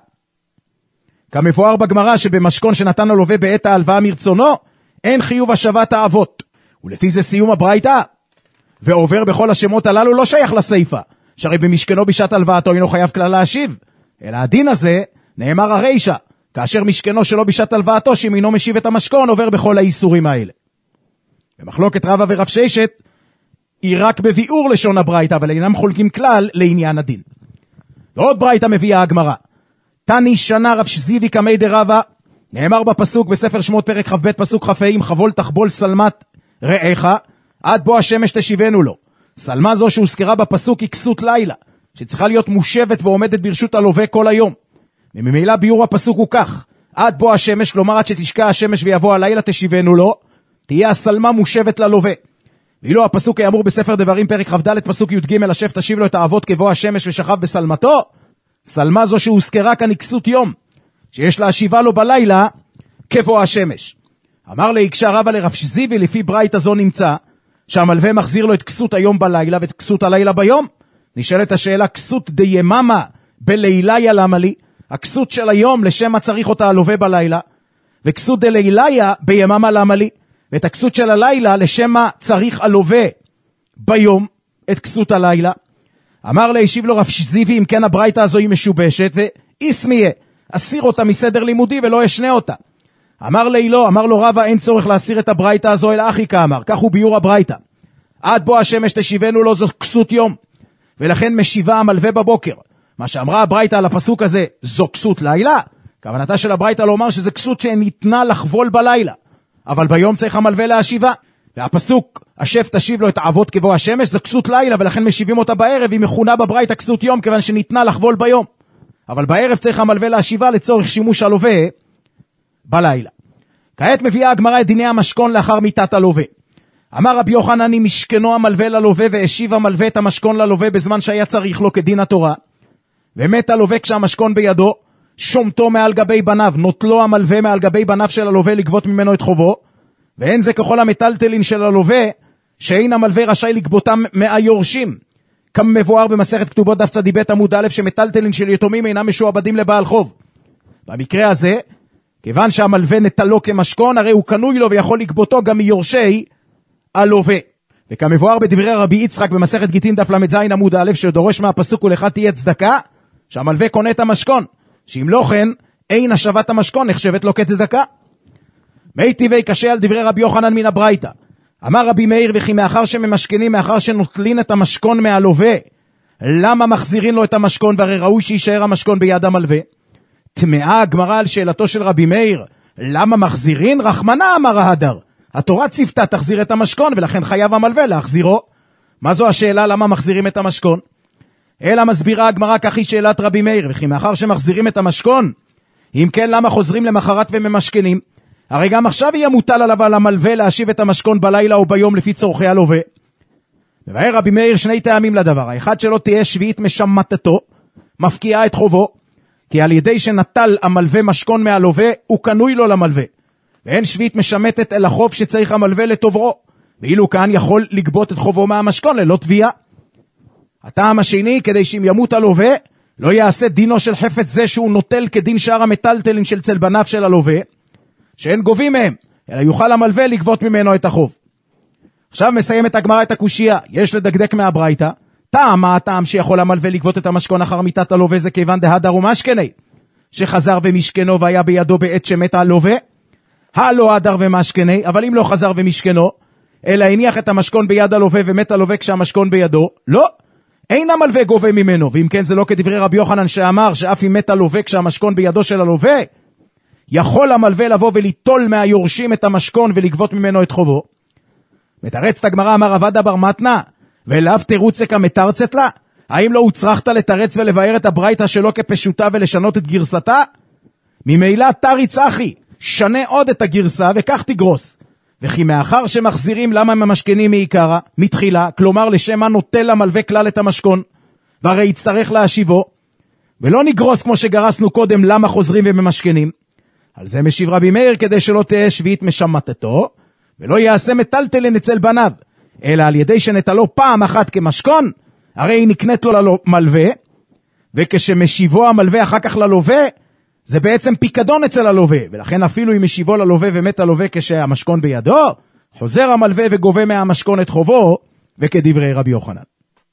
S4: כמפואר בגמרא שבמשכון שנתן הלווה בעת ההלוואה מרצונו, אין חיוב השבת האבות. ולפי זה סיום הברייתא, ועובר בכל השמות הללו לא שייך לסיפא, שהרי במשכנו בשעת הלוואתו אינו חייב כלל להשיב, אלא הדין הזה נאמר הרישא, כאשר משכנו שלו בשעת הלוואתו שאם אינו משיב את המשכון עובר בכל האיסורים האלה. במחלוקת רבא ורב ששת היא רק בביאור לשון הברייתא, אבל אינם חולקים כלל לעניין הדין. ועוד ברייתא מביאה הגמרא, תני שנה רב זיוי קמי דרבא, נאמר בפסוק בספר שמות פרק כ"ב פסוק כ"ה, אם חבול תחבול סלמת רעך עד בוא השמש תשיבנו לו. סלמה זו שהוזכרה בפסוק היא כסות לילה, שצריכה להיות מושבת ועומדת ברשות הלווה כל היום. וממילא ביאור הפסוק הוא כך, עד בוא השמש, כלומר עד שתשקע השמש ויבוא הלילה תשיבנו לו, תהיה הסלמה מושבת ללווה. ואילו הפסוק יאמר בספר דברים פרק כ"ד פסוק י"ג, השב תשיב לו את האבות כבוא השמש ושכב בסלמתו, סלמה זו שהוזכרה כאן היא כסות יום, שיש להשיבה לו בלילה כבוא השמש. אמר להיקשה רבא לרב זיוי, לפי ברייתא זו נמצא שהמלווה מחזיר לו את כסות היום בלילה ואת כסות הלילה ביום. נשאלת השאלה, כסות דייממה בליליה למה לי? הכסות של היום לשם מה צריך אותה הלווה בלילה, וכסות דליליה ביממה למה לי? ואת הכסות של הלילה לשם מה צריך הלווה ביום את כסות הלילה. אמר להשיב לו רב זיוי, אם כן הברייתא הזו היא משובשת, ואיסמיה אסיר אותה מסדר לימודי ולא אשנה אותה. אמר לי לא, אמר לו רבא, אין צורך להסיר את הברייתא הזו אל אחי כאמר, כך הוא ביור הברייתא. עד בוא השמש תשיבנו לו זו כסות יום, ולכן משיבה המלווה בבוקר. מה שאמרה הברייתא על הפסוק הזה, זו כסות לילה, כוונתה של הברייתא לומר שזה כסות שניתנה לחבול בלילה, אבל ביום צריך המלווה להשיבה. והפסוק, השב תשיב לו את העבוד כבוא השמש, זו כסות לילה, ולכן משיבים אותה בערב, היא מכונה בברייתא כסות יום, כיוון שניתנה לחבול ביום. אבל בערב צריך המלווה להשיבה לצורך שימוש הלווה בלילה. כעת מביאה הגמרא את דיני המשכון לאחר מיתת הלווה. אמר רבי יוחנן, אם משכנו המלווה ללווה והשיב המלווה את המשכון ללווה בזמן שהיה צריך לו כדין התורה, ומת הלווה כשהמשכון בידו, שומתו מעל גבי בניו, נוטלו המלווה מעל גבי בניו של הלווה לגבות ממנו את חובו, ואין זה ככל המטלטלין של הלווה, שאין המלווה רשאי לגבותם מהיורשים, כמבואר במסכת כתובות דף צדיק ב' עמוד א', שמטלטלין של יתומים אינם משועבדים לבעל חוב. במקרה הזה, כיוון שהמלווה נטלו כמשכון, הרי הוא קנוי לו ויכול לגבותו גם מיורשי הלווה. וכמבואר בדברי רבי יצחק במסכת גיטין דף למד זין עמוד א', שדורש מהפסוק ולך תהיה צדקה, שהמלווה קונה את המשכון, שאם לא כן, אין השבת המשכון נחשבת לו כצדקה. מי טבעי קשה על דברי רבי יוחנן מן הברייתא. אמר רבי מאיר, וכי מאחר שממשכנים, מאחר שנוטלין את המשכון מהלווה, למה מחזירים לו את המשכון, והרי ראוי שישאר המשכון ביד המלווה? תמאה הגמרא על שאלתו של רבי מאיר, למה מחזירין? רחמנה אמר ההדר, התורה ציוותה תחזיר את המשכון, ולכן חייב המלווה להחזירו. מה זו השאלה למה מחזירים את המשכון? אלא מסבירה הגמרא, כך היא שאלת רבי מאיר, וכי מאחר שמחזירים את המשכון, אם כן למה חוזרים למחרת וממשכנים? הרי גם עכשיו יהיה מוטל עליו על המלווה להשיב את המשכון בלילה או ביום לפי צורכי הלווה. מבאר רבי מאיר שני טעמים לדבר. האחד, שלא תהיה שביעית משמטתו, מפקיעה את חובו, כי על ידי שנטל המלווה משכון מהלווה, הוא קנוי לו למלווה. ואין שביעית משמטת אל החוב שצריך המלווה לטוברו, ואילו כאן יכול לגבות את חובו מהמשכון ללא תביעה. הטעם השני, כדי שאם ימות הלווה, לא יעשה דינו של חפץ זה שהוא נוטל כדין שאר המטלטלין של צלבניו של הלווה, שאין גובים מהם, אלא יוכל המלווה לגבות ממנו את החוב. עכשיו מסיים את הגמרא את הקושיה, יש לדקדק מהברייתא, טעם מה הטעם שיכול המלווה לגבות את המשכון אחר מיתת הלווה, זה כיוון דהדר ומשכני, שחזר ומשכנו והיה בידו בעת שמת הלווה, הלא הדר ומשכני, אבל אם לא חזר ומשכנו, אלא הניח את המשכון ביד הלווה ומת הלווה כשהמשכון בידו, לא, אין המלווה גובה ממנו, ואם כן זה לא כדברי רבי יוחנן שאמר שאף אם מת הלווה כשהמשכון בידו של הלווה, יכול המלווה לבוא וליטול מהיורשים את המשכון ולגבות ממנו את חובו. מתרצת הגמרא, אמר עבדה בר מתנה, ולאו תירוצה כמתרצת לה? האם לא הוצרכת לתרץ ולבאר את הברייתא שלו כפשוטה ולשנות את גרסתה? ממילא תריץ אחי, שנה עוד את הגרסה וכך תגרוס. וכי מאחר שמחזירים למה ממשכנים מעיקרה, מתחילה, כלומר לשם מה נוטל למלווה כלל את המשכון, והרי יצטרך להשיבו, ולא נגרוס כמו שגרסנו קודם למה חוזרים וממשכנים. על זה משיב רבי מאיר, כדי שלא תהיה שביעית משמטתו, ולא יעשה מטלטלין אצל בניו, אלא על ידי שנטלו פעם אחת כמשכון, הרי היא נקנית לו למלווה, וכשמשיבו המלווה אחר כך ללווה, זה בעצם פיקדון אצל הלווה, ולכן אפילו אם משיבו ללווה ומת הלווה כשהמשכון בידו, חוזר המלווה וגובה מהמשכון את חובו, וכדברי רבי יוחנן.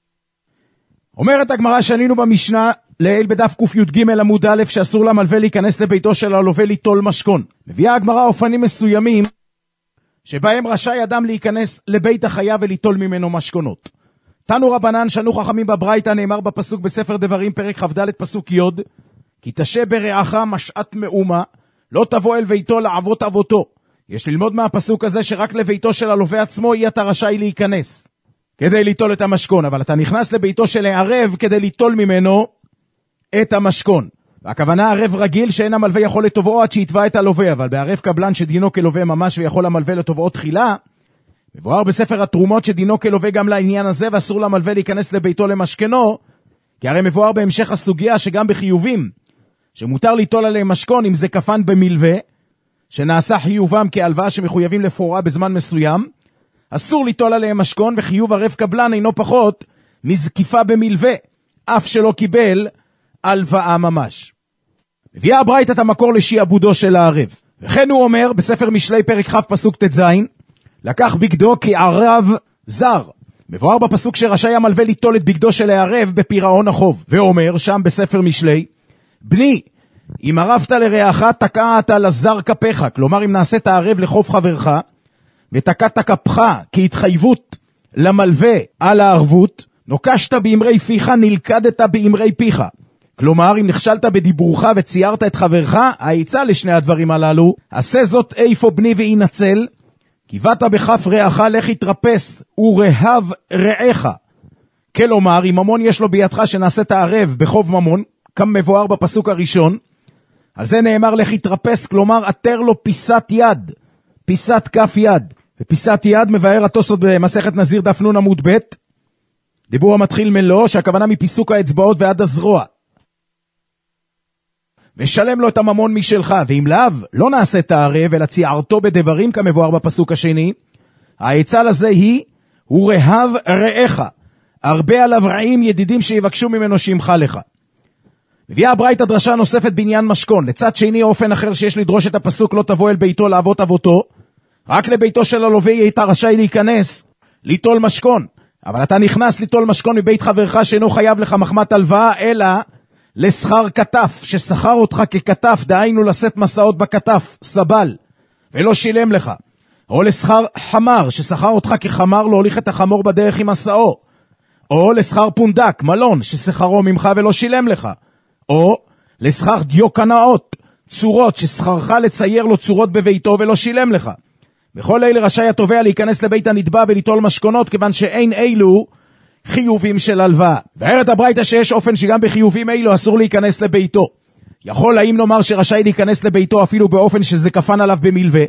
S4: אומרת הגמרא שנינו במשנה, לעיל בדף ק"ג עמוד א', שאסור למלווה להיכנס לביתו של הלווה ליטול משכון. מביאה הגמרא אופנים מסוימים, שבהם רשאי אדם להיכנס לבית החייב וליטול ממנו משכונות. תנו רבנן שנו חכמים בברייתא, נאמר בפסוק בספר דברים פרק כ"ד פסוק י', כי תשה ברעך משעת מאומה, לא תבוא אל ביתו לעבות אבותו. יש ללמוד מהפסוק הזה שרק לביתו של הלווה עצמו יהיה אתה רשאי להיכנס, כדי ליטול את המשכון, אבל אתה נכנס לביתו של הערב כדי ליטול ממנו את המשכון. והכוונה ערב רגיל שאין המלווה יכול לתובעו עד שיתבע את הלווה, אבל בערב קבלן שדינו כלווה ממש ויכול המלווה לתובעו תחילה, מבואר בספר התרומות שדינו כלווה גם לעניין הזה, ואסור למלווה להיכנס לביתו למשכנו, כי הרי מבואר בהמשך הסוגיה שגם בחיובים, שמותר ליטול עליהם משכון אם זה כפן במלווה, שנעשה חיובם כהלוואה שמחויבים לפורעה בזמן מסוים, אסור ליטול עליהם משכון, וחיוב ערב קבלן אינו פחות מזקיפה במלווה, אף שלא קיבל הלוואה ממש. מביאה הברייתא את המקור לשיעבודו של הערב. וכן הוא אומר בספר משלי פרק כ' פסוק ט"ז, לקח בגדו כערב זר. מבואר בפסוק שרשאי המלווה ליטול את בגדו של הערב בפירעון החוב. ואומר שם בספר משלי, בני, אם ערבת לרעך, תקעת לזר כפיך. כלומר, אם נעשית ערב לחוב חברך, ותקעת כפך כהתחייבות למלווה על הערבות, נוקשת באמרי פיך, נלכדת באמרי פיך. כלומר, אם נכשלת בדיבורך וציירת את חברך, העצה לשני הדברים הללו, עשה זאת איפה בני וינצל, קיבעת בכף רעך, לך יתרפס, ורהב רעך. כלומר, אם ממון יש לו בידך שנעשית ערב בחוב ממון, כמבואר בפסוק הראשון, על זה נאמר לך יתרפס, כלומר, עטר לו פיסת יד, פיסת כף יד. ופיסת יד מבאר התוספות במסכת נזיר דף נון עמוד ב', דיבור המתחיל מלוא, שהכוונה מפיסוק האצבעות ועד הזרוע. ושלם לו את הממון משלך, ואם לאו, לא נעשה את הערב, אלא ציירתו בדברים כמבואר בפסוק השני. העצה לזה היא, הוא רהב רעך, הרבה עליו רעים ידידים שיבקשו ממנו שימחה לך. מביאה הברייתא דרשה נוספת בעניין משכון, לצד שני אופן אחר שיש לדרוש את הפסוק לא תבוא אל ביתו לאבות אבותו, רק לביתו של הלווה היית רשאי להיכנס, ליטול משכון. אבל אתה נכנס ליטול משכון מבית חברך שאינו חייב לך מחמת הלוואה, אלא לשכר כתף, ששכר אותך ככתף, דהיינו לשאת מסעות בכתף, סבל, ולא שילם לך. או לשכר חמר, ששכר אותך כחמר, לא הוליך את החמור בדרך עם מסעו. או לשכר פונדק, מלון, ששכרו ממך ולא שילם לך. או לשכר דיוקנאות, צורות, ששכרך לצייר לו צורות בביתו ולא שילם לך. בכל אלה רשאי התובע להיכנס לבית הנתבע וליטול משכונות, כיוון שאין אילו חיובים של הלוואה. והערת הברייתא שיש אופן שגם בחיובים אילו אסור להיכנס לביתו. יכול האם נאמר שרשאי להיכנס לביתו אפילו באופן שזה כפן עליו במלווה,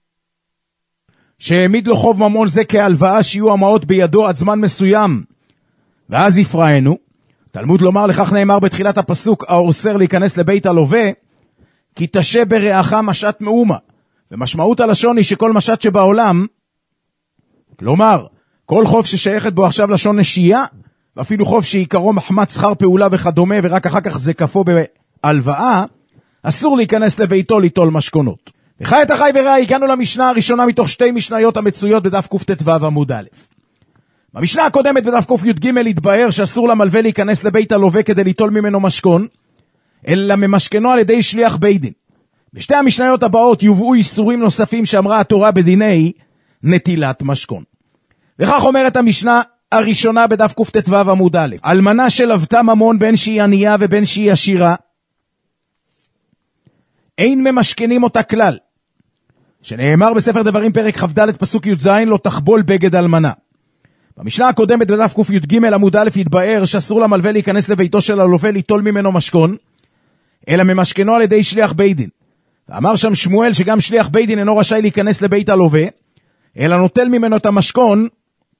S4: שהעמיד לו חוב ממון זה כהלוואה שיהיו המעות בידו עד זמן מסוים, ואז יפרענו. תלמוד לומר לכך נאמר בתחילת הפסוק, האוסר להיכנס לבית הלווה, כי תשה ברעך משעת מאומה. ומשמעות הלשון היא שכל משעת שבעולם, כלומר, כל חוב ששייכת בו עכשיו לשון נשייה, ואפילו חוב שעיקרו מחמת שכר פעולה וכדומה, ורק אחר כך זה כפו בהלוואה, אסור להיכנס לביתו ליטול משכונות. וחי את החי ורע, הגענו למשנה הראשונה מתוך שתי משניות המצויות בדף קט"ו עמוד א'. במשנה הקודמת בדף קי"ג התבאר שאסור למלווה להיכנס לבית הלווה כדי ליטול ממנו משכון, אלא ממשכנו על ידי שליח בית דין. בשתי המשניות הבאות יובאו איסורים נוספים שאמרה התורה בדיני נטילת משכון. וכך אומרת המשנה הראשונה בדף קט"ו עמוד א', אלמנה שלוותה ממון בין שהיא ענייה ובין שהיא עשירה, אין ממשכנים אותה כלל, שנאמר בספר דברים פרק כ"ד פסוק י"ז, לא תחבול בגד אלמנה. במשנה הקודמת בדף קי"ג עמוד א' התבאר שאסור למלווה להיכנס לביתו של הלווה ליטול ממנו משכון, אלא ממשכנו על ידי שליח בית דין. ואמר שם שמואל שגם שליח בית דין אינו רשאי להיכנס לבית הלווה, אלא נוטל ממנו את המשכון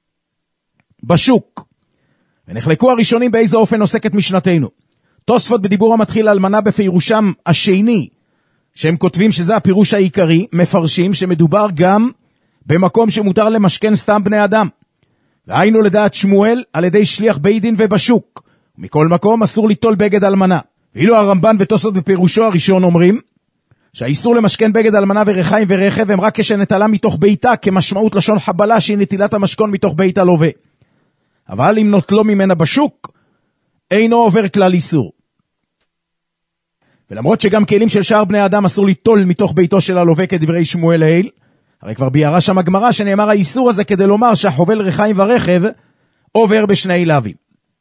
S4: בשוק. ונחלקו הראשונים באיזה אופן עוסקת משנתנו. תוספות בדיבור המתחיל אלמנה בפירושם השני, שהם כותבים שזה הפירוש העיקרי, מפרשים שמדובר גם במקום שמותר למשכן סתם בני אדם. והיינו לדעת שמואל על ידי שליח בית דין ובשוק. ומכל מקום אסור ליטול בגד אלמנה. ואילו הרמב"ן ותוספות בפירושו הראשון אומרים, שהאיסור למשכן בגד אלמנה ורחיים ורכב הם רק כשנטלה מתוך ביתה, כמשמעות לשון חבלה שהיא נטילת המשכון מתוך בית הלווה. אבל אם נוטלו ממנה בשוק, אינו עובר כלל איסור. ולמרות שגם כלים של שאר בני אדם אסור ליטול מתוך ביתו של הלווה כדברי שמואל לעיל, הרי כבר ביארה שם הגמרא שנאמר האיסור הזה כדי לומר שהחובל רחיים ורכב עובר בשני לווים.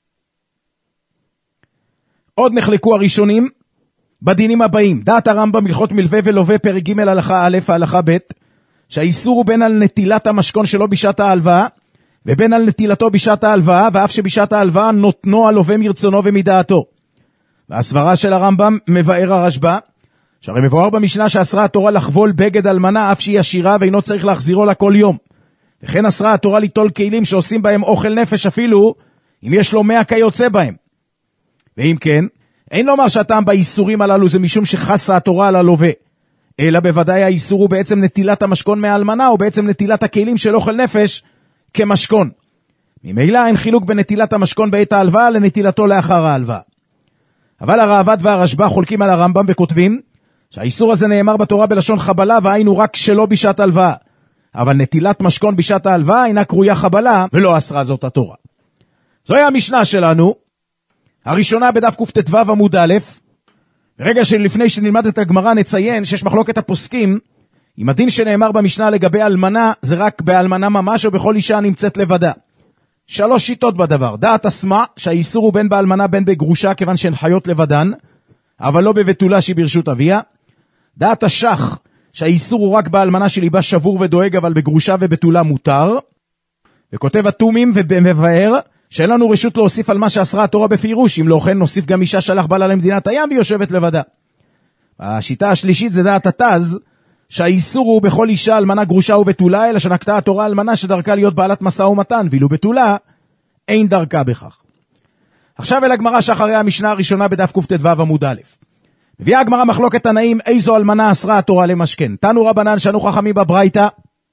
S4: עוד נחלקו הראשונים בדינים הבאים. דעת הרמב"ם הלכות מלווה ולווה פרק ג' הלכה א' הלכה ב', שהאיסור הוא בין על נטילת המשכון שלו בשעת ההלוואה, ובין על נטילתו בשעת ההלוואה, ואף שבשעת ההלוואה נותנו הלווה מרצונו ומדעתו. והסברה של הרמב"ם מבאר הרשב"א, שהרי מבואר במשנה שאסרה התורה לחבול בגד אלמנה אף שהיא עשירה ואינו צריך להחזירו לה כל יום. וכן אסרה התורה ליטול כלים שעושים בהם אוכל נפש אפילו אם יש לו מאה כיוצא בהם. ואם כן, אין לומר שהטעם באיסורים הללו זה משום שחסה התורה על הלווה, אלא בוודאי האיסור הוא בעצם נטילת המשכון מהאלמנה, או בעצם נטילת הכלים של אוכל נפש כמשכון. ממילא אין חילוק בין נטילת המשכון בעת ההלוואה לנטילתו לאחר ההלוואה. אבל הראב"ד והרשב"א חולקים על הרמב"ם וכותבים שהאיסור הזה נאמר בתורה בלשון חבלה, והיינו רק שלא בשעת הלוואה. אבל נטילת משכון בשעת ההלוואה אינה קרויה חבלה, ולא אסרה זאת התורה. זוהי המשנה שלנו, הראשונה בדף קט"ו עמוד א', ברגע שלפני שנלמד את הגמרא נציין שיש מחלוקת הפוסקים, אם הדין שנאמר במשנה לגבי אלמנה, זה רק באלמנה ממש או בכל אישה נמצאת לבדה. שלוש שיטות בדבר. דעת אסמע, שהאיסור הוא בין באלמנה בין בגרושה, כיוון שהן חיות לבדן, אבל לא בבתולה שהיא ברשות אביה. דעת השח, שהאיסור הוא רק באלמנה שליבה שבור ודואג, אבל בגרושה ובתולה מותר. וכותב התומים ומבאר, שאין לנו רשות להוסיף על מה שאסרה התורה בפירוש, אם לא כן נוסיף גם אישה שלח בעלה למדינת הים והיא יושבת לבדה. השיטה השלישית זה דעת התז, שהאיסור הוא בכל אישה אלמנה גרושה ובתולה, אלא שנקטה התורה אלמנה שדרכה להיות בעלת משא ומתן, ואילו בתולה אין דרכה בכך. עכשיו אל הגמרא שאחרי המשנה הראשונה בדף קט"ו עמוד א'. מביאה הגמרא מחלוקת תנאים איזו אלמנה אסרה התורה למשכן. תנו רבנן שנו חכמים בברייתא,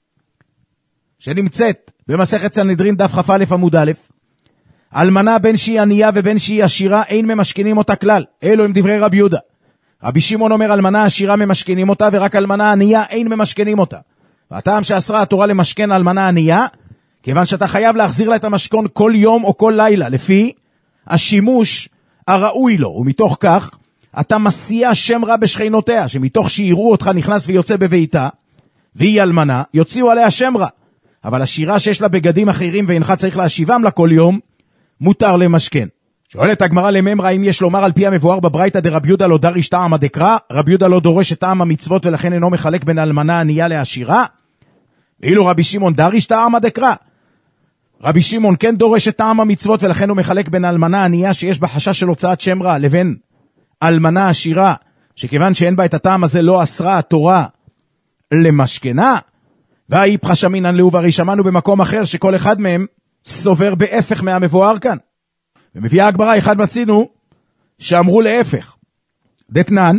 S4: שנמצאת במסכת סנהדרין דף כ"א עמוד א', אלמנה בין שהיא ענייה ובין שהיא עשירה אין ממשכנים אותה כלל, אלו הם דברי רבי יהודה. רבי שמעון אומר אלמנה עשירה ממשכנים אותה, ורק אלמנה ענייה אין ממשכנים אותה. והטעם שאסרה התורה למשכן אלמנה ענייה, כיוון שאתה חייב להחזיר לה את המשכון כל יום או כל לילה, לפי השימוש הראוי לו, ומתוך כך אתה מסיע שם רע בשכנותיה, שמתוך שיראו אותך נכנס ויוצא בביתה, והיא אלמנה, יוציאו עליה שם רע. אבל השירה שיש לה בגדים אחרים ואינך צריך להשיבם לה כל יום, מותר למשכן. שואלת הגמרא לממרא, אם יש לומר על פי המבואר בברייתא דרבי יהודה לא דריש טעם הדקרא, רבי יהודה לא דורש את טעם המצוות ולכן אינו מחלק בין אלמנה ענייה לעשירה, ואילו רבי שמעון דריש טעם הדקרא, רבי שמעון כן דורש את טעם המצוות ולכן הוא מחלק בין אלמנה ענייה שיש בה חשש של הוצאת שם רע, לבין אלמנה עשירה, שכיוון שאין בה את הטעם הזה לא אסרה התורה למשכנה. והאיפכא שמינן להו, והרי שמענו במקום אחר שכל אחד מהם סובר בהפך מהמבואר כאן. ומביאה הגמרא אחד מצינו שאמרו להפך. דתנן,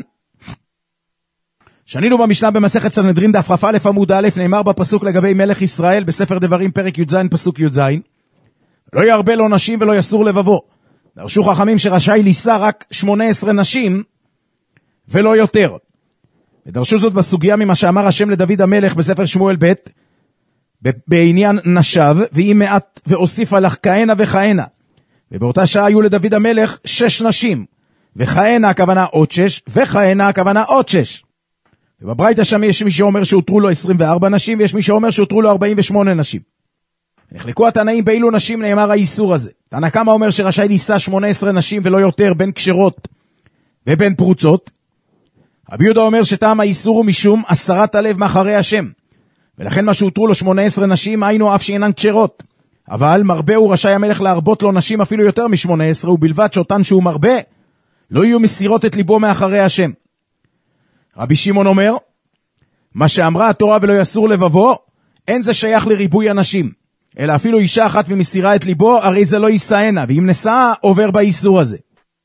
S4: שנינו במשנה במסכת סנהדרין דף כ"א עמוד א', נאמר בפסוק לגבי מלך ישראל בספר דברים פרק י"ז פסוק י"ז, לא ירבה לו נשים ולא יסור לבבו. דרשו חכמים שרשאי לישא רק שמונה עשרה נשים ולא יותר. ודרשו זאת בסוגיה ממה שאמר השם לדוד המלך בספר שמואל ב' בעניין נשב, ואם מעט ואוסיף עליך כהנה וכהנה. ובאותה שעה היו לדוד המלך שש נשים, וכהנה הכוונה עוד שש, וכהנה הכוונה עוד שש. ובברייתא שם יש מי שאומר שהותרו לו עשרים וארבע נשים, ויש מי שאומר שהותרו לו ארבעים ושמונה נשים. נחלקו התנאים באילו נשים נאמר האיסור הזה. תנא קמא אומר שרשאי לישא שמונה עשרה נשים ולא יותר, בין כשרות ובין פרוצות. רבי יהודה אומר שטעם האיסור הוא משום הסרת הלב מאחרי השם, ולכן מה שהותרו לו שמונה עשרה נשים היינו אף שאינן כשרות. אבל מרבה הוא רשאי המלך להרבות לו נשים אפילו יותר מ-שמונה עשרה, ובלבד שאותן שהוא מרבה לא יהיו מסירות את ליבו מאחרי השם. רבי שמעון אומר, מה שאמרה התורה ולא יסור לבבו, אין זה שייך לריבוי אנשים, אלא אפילו אישה אחת ומסירה את ליבו, הרי זה לא יישאנה, ואם נשאה עובר באיסור הזה.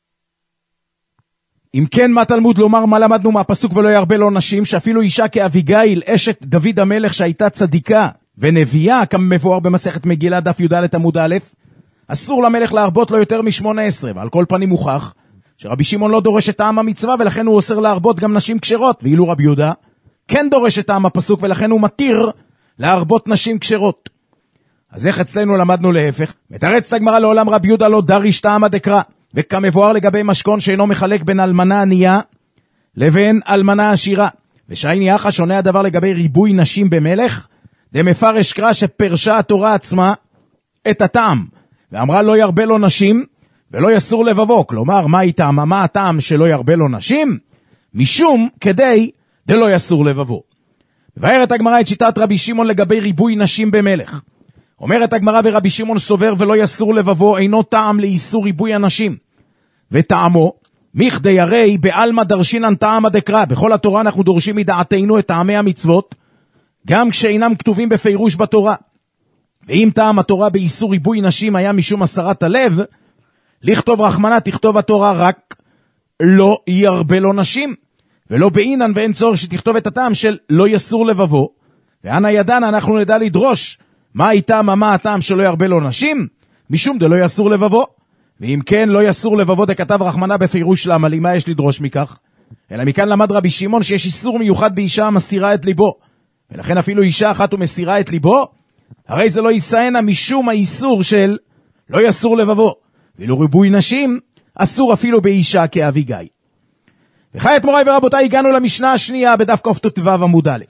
S4: אם כן, מה תלמוד לומר, מה למדנו מהפסוק ולא ירבה לו נשים, שאפילו אישה כאביגיל, אשת דוד המלך שהייתה צדיקה ונביאה, כמבואר במסכת מגילה דף י"ד עמוד א', אסור למלך להרבות לו יותר מ-שמונה עשרה, ועל כל פנים מוכח שרבי שמעון לא דורש את טעם המצווה, ולכן הוא אוסר להרבות גם נשים כשרות, ואילו רבי יהודה כן דורש את טעם הפסוק, ולכן הוא מתיר להרבות נשים כשרות. אז איך אצלנו למדנו להפך? מתרצת הגמרא לעולם רבי יהודה לא דריש טעם הדקרא, וכמבואר לגבי משכון שאינו מחלק בין אלמנה ענייה לבין אלמנה עשירה. ושייני אחא שונה הדבר לגבי ריבוי נשים במלך, דמפרש קרא שפרשה התורה עצמה את הטעם, ואמרה לא ירבה לו נשים ולא יסור לבבו. כלומר, מה היא טעמה? מה הטעם שלא ירבה לו נשים? משום כדי דלא יסור לבבו. מבארת הגמרא את שיטת רבי שמעון לגבי ריבוי נשים במלך. אומרת הגמרא ורבי שמעון סובר ולא יסור לבבו אינו טעם לאיסור ריבוי הנשים, וטעמו מכדי הרי בעלמא דרשינן טעם הדקרא. בכל התורה אנחנו דורשים מדעתנו את טעמי המצוות, גם כשאינם כתובים בפירוש בתורה. ואם טעם התורה באיסור ריבוי נשים היה משום הסרת הלב, לכתוב רחמנה תכתוב התורה רק לא ירבה לו נשים, ולא בעינן, ואין צורך שתכתוב את הטעם של לא יסור לבבו. ואנה ידענה אנחנו נדע לדרוש מה הייתה מה הטעם שלא ירבה לו נשים, משום דלא יסור לבבו. ואם כן לא יסור לבבו דכתב רחמנה בפירוש למה לי, מה יש לדרוש מכך? אלא מכאן למד רבי שמעון שיש איסור מיוחד באישה המסירה את ליבו, ולכן אפילו אישה אחת ומסירה את ליבו, הרי זה לא יישאנה משום האיסור של לא יסור לבבו. ואילו ריבוי נשים אסור אפילו באישה כאביגיל. וכעת מוריי ורבותיי, הגענו למשנה השנייה בדף קט"ו עמוד א'.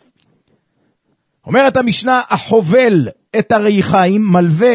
S4: אומרת המשנה, החובל את הריחיים, מלווה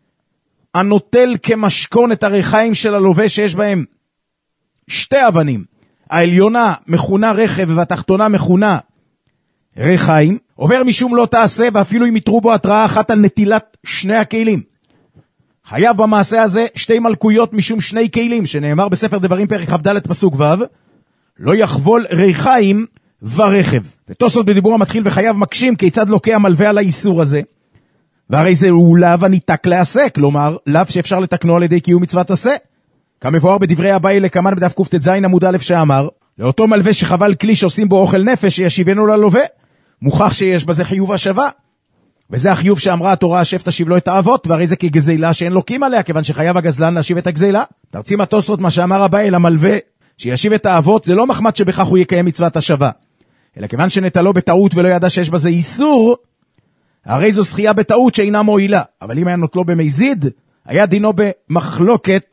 S4: הנוטל כמשכון את הריחיים של הלווה שיש בהם שתי אבנים, העליונה מכונה רכב והתחתונה מכונה ריחיים, עובר משום לא תעשה, ואפילו אם יתרו בו התראה אחת על נטילת שני הכלים. חייב במעשה הזה שתי מלכויות משום שני כלים, שנאמר בספר דברים פרק כ"ד פסוק ו', לא יחבול ריחיים ורכב. ותוספות בדיבור המתחיל וחייב מקשים כיצד לוקח מלווה על האיסור הזה, והרי זה הוא לאו הניתק לעשה, כלומר לאו שאפשר לתקנו על ידי קיום מצוות עשה, כמבואר בדברי אביי לקמן בדף קט"ז עמוד א' שאמר, לאותו מלווה שחבל כלי שעושים בו אוכל נפש שישיבנו ללווה, מוכח שיש בזה חיוב השבה, וזה החיוב שאמרה התורה, השב תשיב לו את האבות, והרי זה כגזילה שאין לוקים עליה, כיוון שחייב הגזלן להשיב את הגזילה. תרצים התוספות מה שאמר אביי למלווה שישיב את האבות, זה לא מחמת שבכך הוא יקיים מצוות השבה, אלא כיוון שנטלו בטעות ולא ידע שיש בזה איסור, הרי זו זכייה בטעות שאינה מועילה. אבל אם היה נוטלו במזיד, היה דינו במחלוקת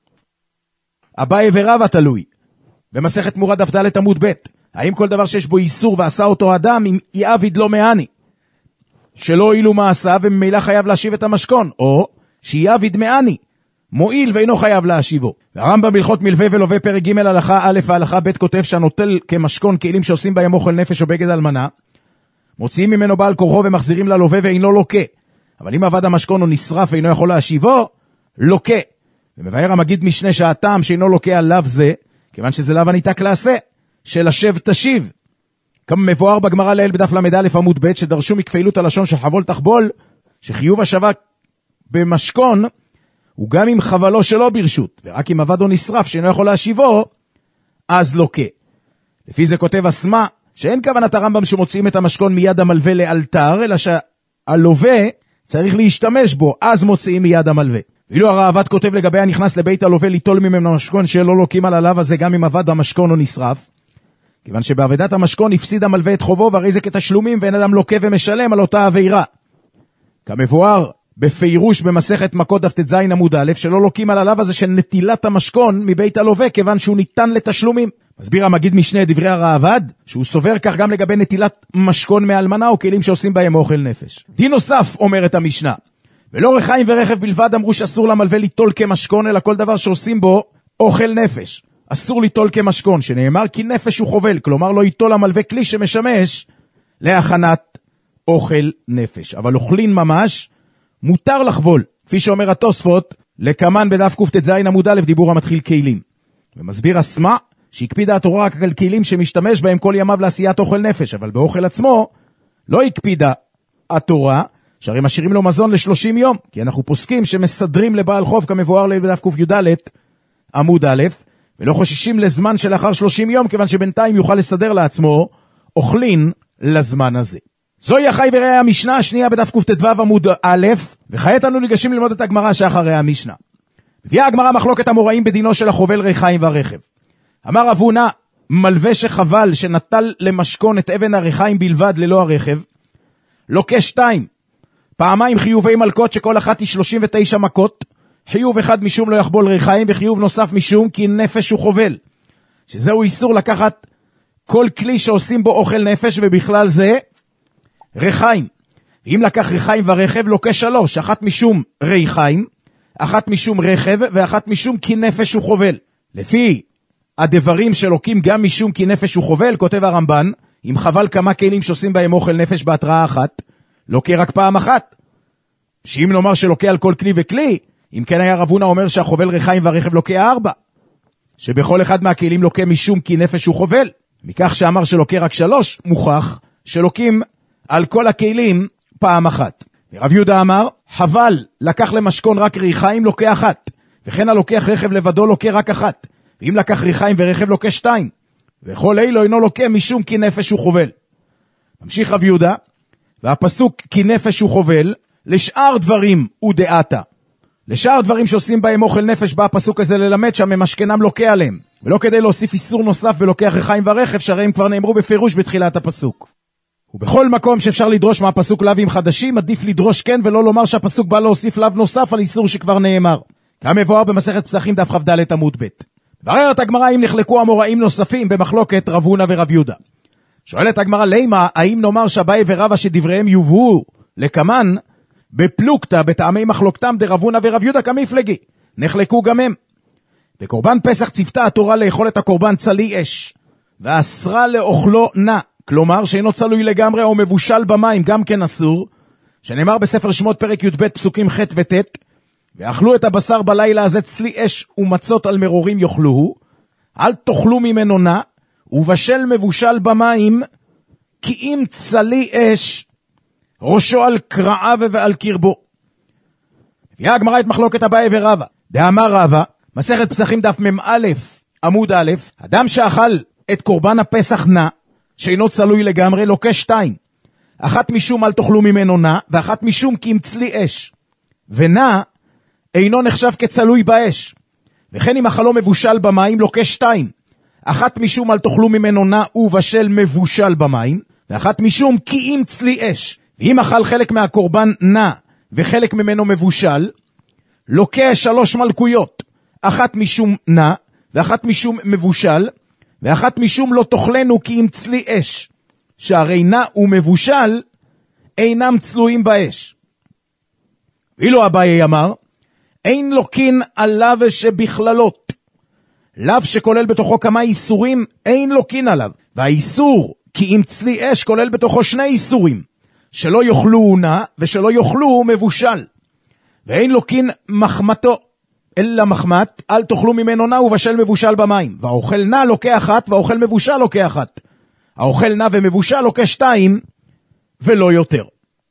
S4: אביי ורבא תלוי במסכת מורה דף ד' עמוד ב', האם כל דבר שיש בו איסור ועשה אותו אדם, אם יעביד לו מעני שלא הועילו מעשה וממילא חייב להשיב את המשכון, או שיעביד מעני מועיל ואינו חייב להשיבו. והרמב"ם בהלכות מלווה ולווה פרק ג' הלכה א' והלכה ב' כותב שהנוטל כמשכון כלים שעושים בהם אוכל נפש או בגד אלמנה, מוציאים ממנו בעל כורחו ומחזירים ללווה ואינו לוקה. אבל אם עבד המשכון או נשרף ואינו יכול להשיבו, לוקה. ומבאר המגיד משנה שהטעם שאינו לוקה על לאו זה, כיוון שזה לאו הניתק לעשה, של השב תשיב. כמה מבואר בגמרא לעיל בדף למד א' עמוד ב', שדרשו מכפילות הלשון של חבול תחבול, שחיוב השבה במשכון, הוא גם אם חבלו שלא ברשות, ורק אם עבד או נשרף שאינו יכול להשיבו, אז לוקה. לפי זה כותב אסמה, שאין כוונת הרמב"ם שמוציאים את המשכון מיד המלווה לאלתר, אלא שהלווה צריך להשתמש בו, אז מוציאים מיד המלווה. ואילו הראב"ד כותב לגבי הנכנס לבית הלווה ליטול ממנו המשכון שלא לוקים על הלאו הזה גם אם עבד המשכון או נשרף, כיוון שבעבודת המשכון הפסיד המלווה את חובו, והרי זה כתשלומים ואין אדם לוקה ומשלם על אותה עבירה. כמבואר בפירוש במסכת מכות דף ט"ז עמוד א', שלא לוקים על הלאו הזה של נטילת המשכון מבית הלווה, כיוון שהוא ניתן לתשלומים. מסביר המגיד משנה דברי הראב"ד, שהוא סובר כך גם לגבי נטילת משכון מאלמנה או כלים שעושים בהם אוכל נפש. דין נוסף אומרת המשנה, ולא ריחיים ורכב בלבד אמרו שאסור למלווה ליטול כמשכון, אלא כל דבר שעושים בו אוכל נפש אסור ליטול כמשכון, שנאמר כי נפש הוא חובל, כלומר לא ייטול המלווה כלי שמשמש להכנת אוכל נפש. אבל אוכלין ממש מותר לחבול, כפי שאומר התוספות לקמן בדף קט"ז עמוד א', דיבור המתחיל כלים. ומסביר אסמה שהקפידה התורה רק על כלים שמשתמש בהם כל ימיו לעשיית אוכל נפש, אבל באוכל עצמו לא הקפידה התורה, שהרי משאירים לו מזון ל-שלושים יום, כי אנחנו פוסקים שמסדרים לבעל חוב כמבואר לעיל בדף ק"ד עמוד א', ולא חוששים לזמן שלאחר שלושים יום, כיוון שבינתיים יוכל לסדר לעצמו אוכלין לזמן הזה. זוהי החי וראה המשנה השנייה בדף קט"ו עמוד א', וכעת אנו ניגשים ללמוד את הגמרא שאחרי המשנה. הביאה הגמרא מחלוקת המוראים בדינו של החובל ריחיים ורכב. אמר רב הונא, מלווה שחבל שנטל למשכון את אבן הריחיים בלבד ללא הרכב, לוקה שתיים, פעמיים חיובי מלכות שכל אחת היא שלושים ותשע מכות, חיוב אחד משום לא יחבול ריחיים, וחיוב נוסף משום כי נפש הוא חובל, שזהו איסור לקחת כל כלי שעושים בו אוכל נפש, ובכלל זה ריחיים. ואם לקח ריחיים ורכב לוקה שלוש, אחת משום ריחיים, אחת משום רכב, ואחת משום כי נפש הוא חובל. לפי הדברים שלוקים גם משום כי נפש הוא חובל, כותב הרמב"ן, אם חבל כמה כלים שעושים בהם אוכל נפש בהתראה אחת, לוקה רק פעם אחת. שאם נאמר שלוקה על כל כלי וכלי, אם כן היה רב הונא אומר שהחובל ריחיים והרכב לוקה ארבע, שבכל אחד מהכלים לוקה משום כי נפש הוא חובל. מכך שאמר שלוקה רק שלוש, מוכח שלוקים על כל הכלים פעם אחת. רב יהודה אמר, חבל לקח למשכון רק ריחיים לוקה אחת, וכן הלוקח רכב לבדו לוקה רק אחת, ואם לקח ריחיים ורכב לוקה שתיים, וכל אילו אינו לוקה משום כי נפש הוא חובל. ממשיך רב יהודה, והפסוק כי נפש הוא חובל, לשאר דברים הוא דעתה. לשאר דברים שעושים בהם אוכל נפש בא הפסוק הזה ללמד שהמשכנם לוקה עליהם, ולא כדי להוסיף איסור נוסף ולוקח ריחיים ורכב, שהרי הם כבר נאמרו בפירוש בתחילת הפסוק. ובכל מקום שאפשר לדרוש מהפסוק לאווים חדשים, עדיף לדרוש כן ולא לומר שהפסוק בא להוסיף לאו נוסף על איסור שכבר נאמר. גם מבואר במסכת פסחים דף כ"ד עמוד ב'. בררת הגמרא אם נחלקו אמוראים נוספים במחלוקת רב הונא ורב יהודה. שואלת הגמרא לימה, האם נאמר שאביי ורבא שדבריהם יובאו לקמן בפלוגתא בטעמי מחלוקתם דרב הונא ורב יהודה כמפלגי? נחלקו גם הם. בקורבן פסח ציוותה התורה לאכול את הקורבן צלי אש, ואסרה לאוכלו נע, כלומר שאינו צלוי לגמרי או מבושל במים, גם כן אסור, שנאמר בספר שמות פרק י"ב פסוקים ח' וט', ואכלו את הבשר בלילה הזה צלי אש ומצות על מרורים יאכלוהו, אל תאכלו ממנו נע, ובשל מבושל במים, כי אם צלי אש, ראשו על קרעיו ועל קרבו. הביאה הגמרא את מחלוקת אביי ורבא. דאמר רבא, מסכת פסחים דף מ"א עמוד א', אדם שאכל את קורבן הפסח נע, שאינו צלוי לגמרי, לוקה שתיים. אחת משום אל תאכלו ממנו נע, ואחת משום כי אם צלי אש. ונע אינו נחשב כצלוי באש. וכן אם אכלו מבושל במים, לוקה שתיים. אחת משום אל תאכלו ממנו נע ובשל מבושל במים, ואחת משום כי אם צלי אש. ואם אכל חלק מהקורבן נע וחלק ממנו מבושל, לוקה שלוש מלכויות. אחת משום נע, ואחת משום מבושל, ואחת משום לא תאכלנו כי אם צלי אש, שהרי נע ומבושל אינם צלויים באש. ואילו אביי אמר, אין לוקין עליו שבכללות. לאו שכולל בתוכו כמה איסורים, אין לוקין עליו. והאיסור כי אם צלי אש כולל בתוכו שני איסורים, שלא יאכלו נע ושלא יאכלו מבושל. ואין לוקין מחמתו, אלא מחמת, אל תאכלו ממנו נע ובשל מבושל במים. והאוכל נע לוקה אחת, והאוכל מבושל לוקה אחת. האוכל נע ומבושל לוקה שתיים, ולא יותר.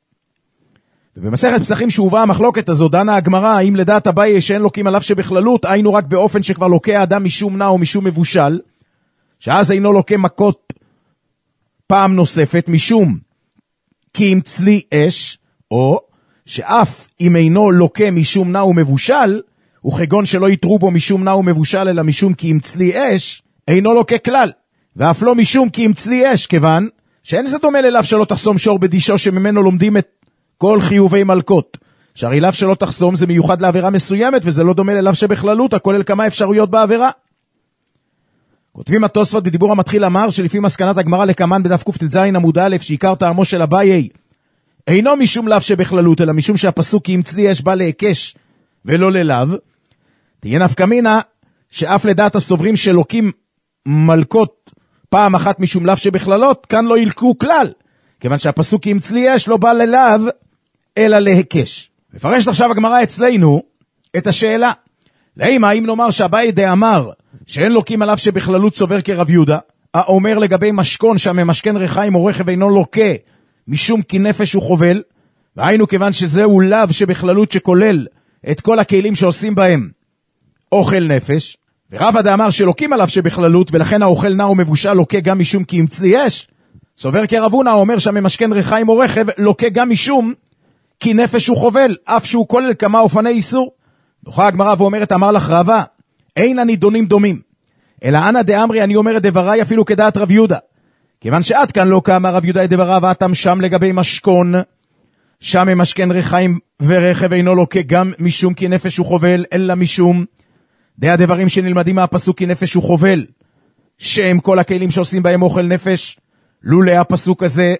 S4: ובמסכת פסחים שהובאה המחלוקת הזו, דנה הגמרא, האם לדעת אביי שאין לוקים עליו שבכללות, היינו רק באופן שכבר לוקה האדם משום נע או משום מבושל, שאז אינו לוקה מכות פעם נוספת, משום כי אם צלי אש, או שאף אם אינו לוקה משום נע ומבושל, וכגון שלא יתרו בו משום נע ומבושל, אלא משום כי אם צלי אש, אינו לוקה כלל, ואף לא משום כי אם צלי אש, כיוון שאין זה דומה ללאו שלא תחסום שור בדישו, שממנו לומדים את כל חיובי מלכות. שהרי לאו שלא תחסום זה מיוחד לעבירה מסוימת, וזה לא דומה ללאו שבכללות, הכולל כמה אפשרויות בעבירה. כותבים התוספות בדיבור המתחיל אמר, שלפי מסקנת הגמרא לקמן בדף קט"ז עמוד א', שעיקר טעמו של אביי אינו משום לאו שבכללות, אלא משום שהפסוק כי אם צלי אש בא להיקש ולא ללאו, תהיה נפקא מינה שאף לדעת הסוברים שלוקים מלכות פעם אחת משום לאו שבכללות, כאן לא ילקו כלל, כיוון שהפסוק כי אם צלי אש לא בא ללאו אלא להיקש. מפרשת עכשיו הגמרא אצלנו את השאלה, לאמא אם נאמר שאביי דאמר שאין לוקים עליו שבכללות סובר כרב יהודה, האומר לגבי משכון שהממשכן ריחיים או רכב אינו לוקה משום כי נפש הוא חובל, והיינו כיוון שזהו לאו שבכללות שכולל את כל הכלים שעושים בהם אוכל נפש, ורבא דאמר שלוקים עליו שבכללות, ולכן האוכל נע ומבושל לוקה גם משום כי אם צלי אש, סובר כרב הונא האומר שהממשכן ריחיים או רכב לוקה גם משום כי נפש הוא חובל, אף שהוא כולל כמה אופני איסור. דוחה הגמרא ואומרת, אמר לך רבא, אין הנידונים דומים, אלא אנא דאמרי אני אומר את דבריי אפילו כדעת רב יהודה, כיוון שעד כאן לא קמה רב יהודה את דבריו, ואתם שם לגבי משכון, שם ממשכן ריחיים ורכב אינו לוקה גם משום כי נפש הוא חובל, אלא משום די הדברים שנלמדים מהפסוק כי נפש הוא חובל, שהם כל הכלים שעושים בהם אוכל נפש. לולא הפסוק הזה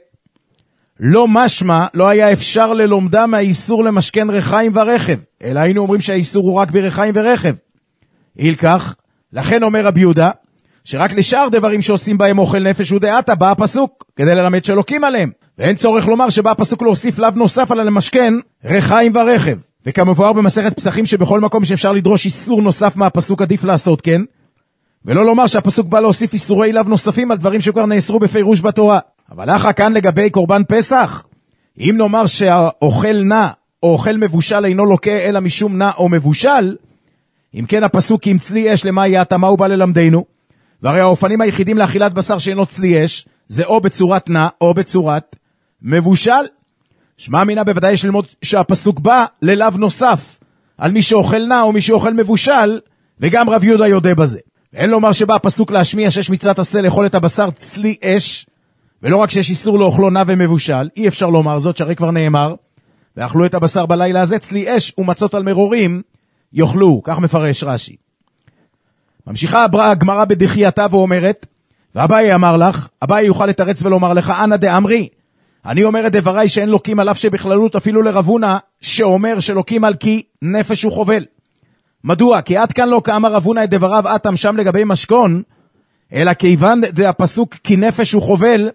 S4: לא משמע, לא היה אפשר ללומדה מהאיסור למשכן ריחיים ורכב, אלא היינו אומרים שהאיסור הוא רק בריחיים ורכב. איל כך, לכן אומר רבי יהודה, שרק לשאר דברים שעושים בהם אוכל נפש הוא דעתה, בא הפסוק, כדי ללמד שלוקים עליהם. ואין צורך לומר שבא הפסוק להוסיף לאו נוסף על המשכן ריחיים ורכב. וכמובן במסכת פסחים שבכל מקום שאפשר לדרוש איסור נוסף מהפסוק עדיף לעשות כן, ולא לומר שהפסוק בא להוסיף איסורי לאו נוספים על דברים שכבר נאסרו בפירוש בתורה. אבל אחר כאן לגבי קורבן פסח, אם נאמר שהאוכל נע או אוכל מבושל אינו לוקה אלא משום נע או מבושל, אם כן הפסוק כי אם צלי אש למה יעתה, מה הוא בא ללמדנו? והרי האופנים היחידים לאכילת בשר שאינו צלי אש זה או בצורת נע או בצורת מבושל. שמע מינה בוודאי יש ללמוד שהפסוק בא ללאו נוסף על מי שאוכל נע או מי שאוכל מבושל, וגם רב יהודה יודע בזה. ואין לומר שבא הפסוק להשמיע שיש מצוות עשה לאכול את הבשר צלי אש, ולא רק שיש איסור לאכלו נע ומבושל, אי אפשר לומר זאת, שהרי כבר נאמר ואכלו את הבשר בלילה הזה צלי אש ומצות על מרורים יאכלו, כך מפרש רש"י. ממשיכה הגמרא בדחייתה ואומרת, ואביי אמר לך, אביי יוכל לתרץ ולומר לך, אנא דאמרי, אני אומר את דבריי שאין לוקים על אף שבכללות אפילו לרבונה, שאומר שלוקים על כי נפש הוא חובל. מדוע? כי עד כאן לא כאמר רבונה את דבריו אתם שם לגבי משכון, אלא כיוון הפסוק כי נפש הוא חובל,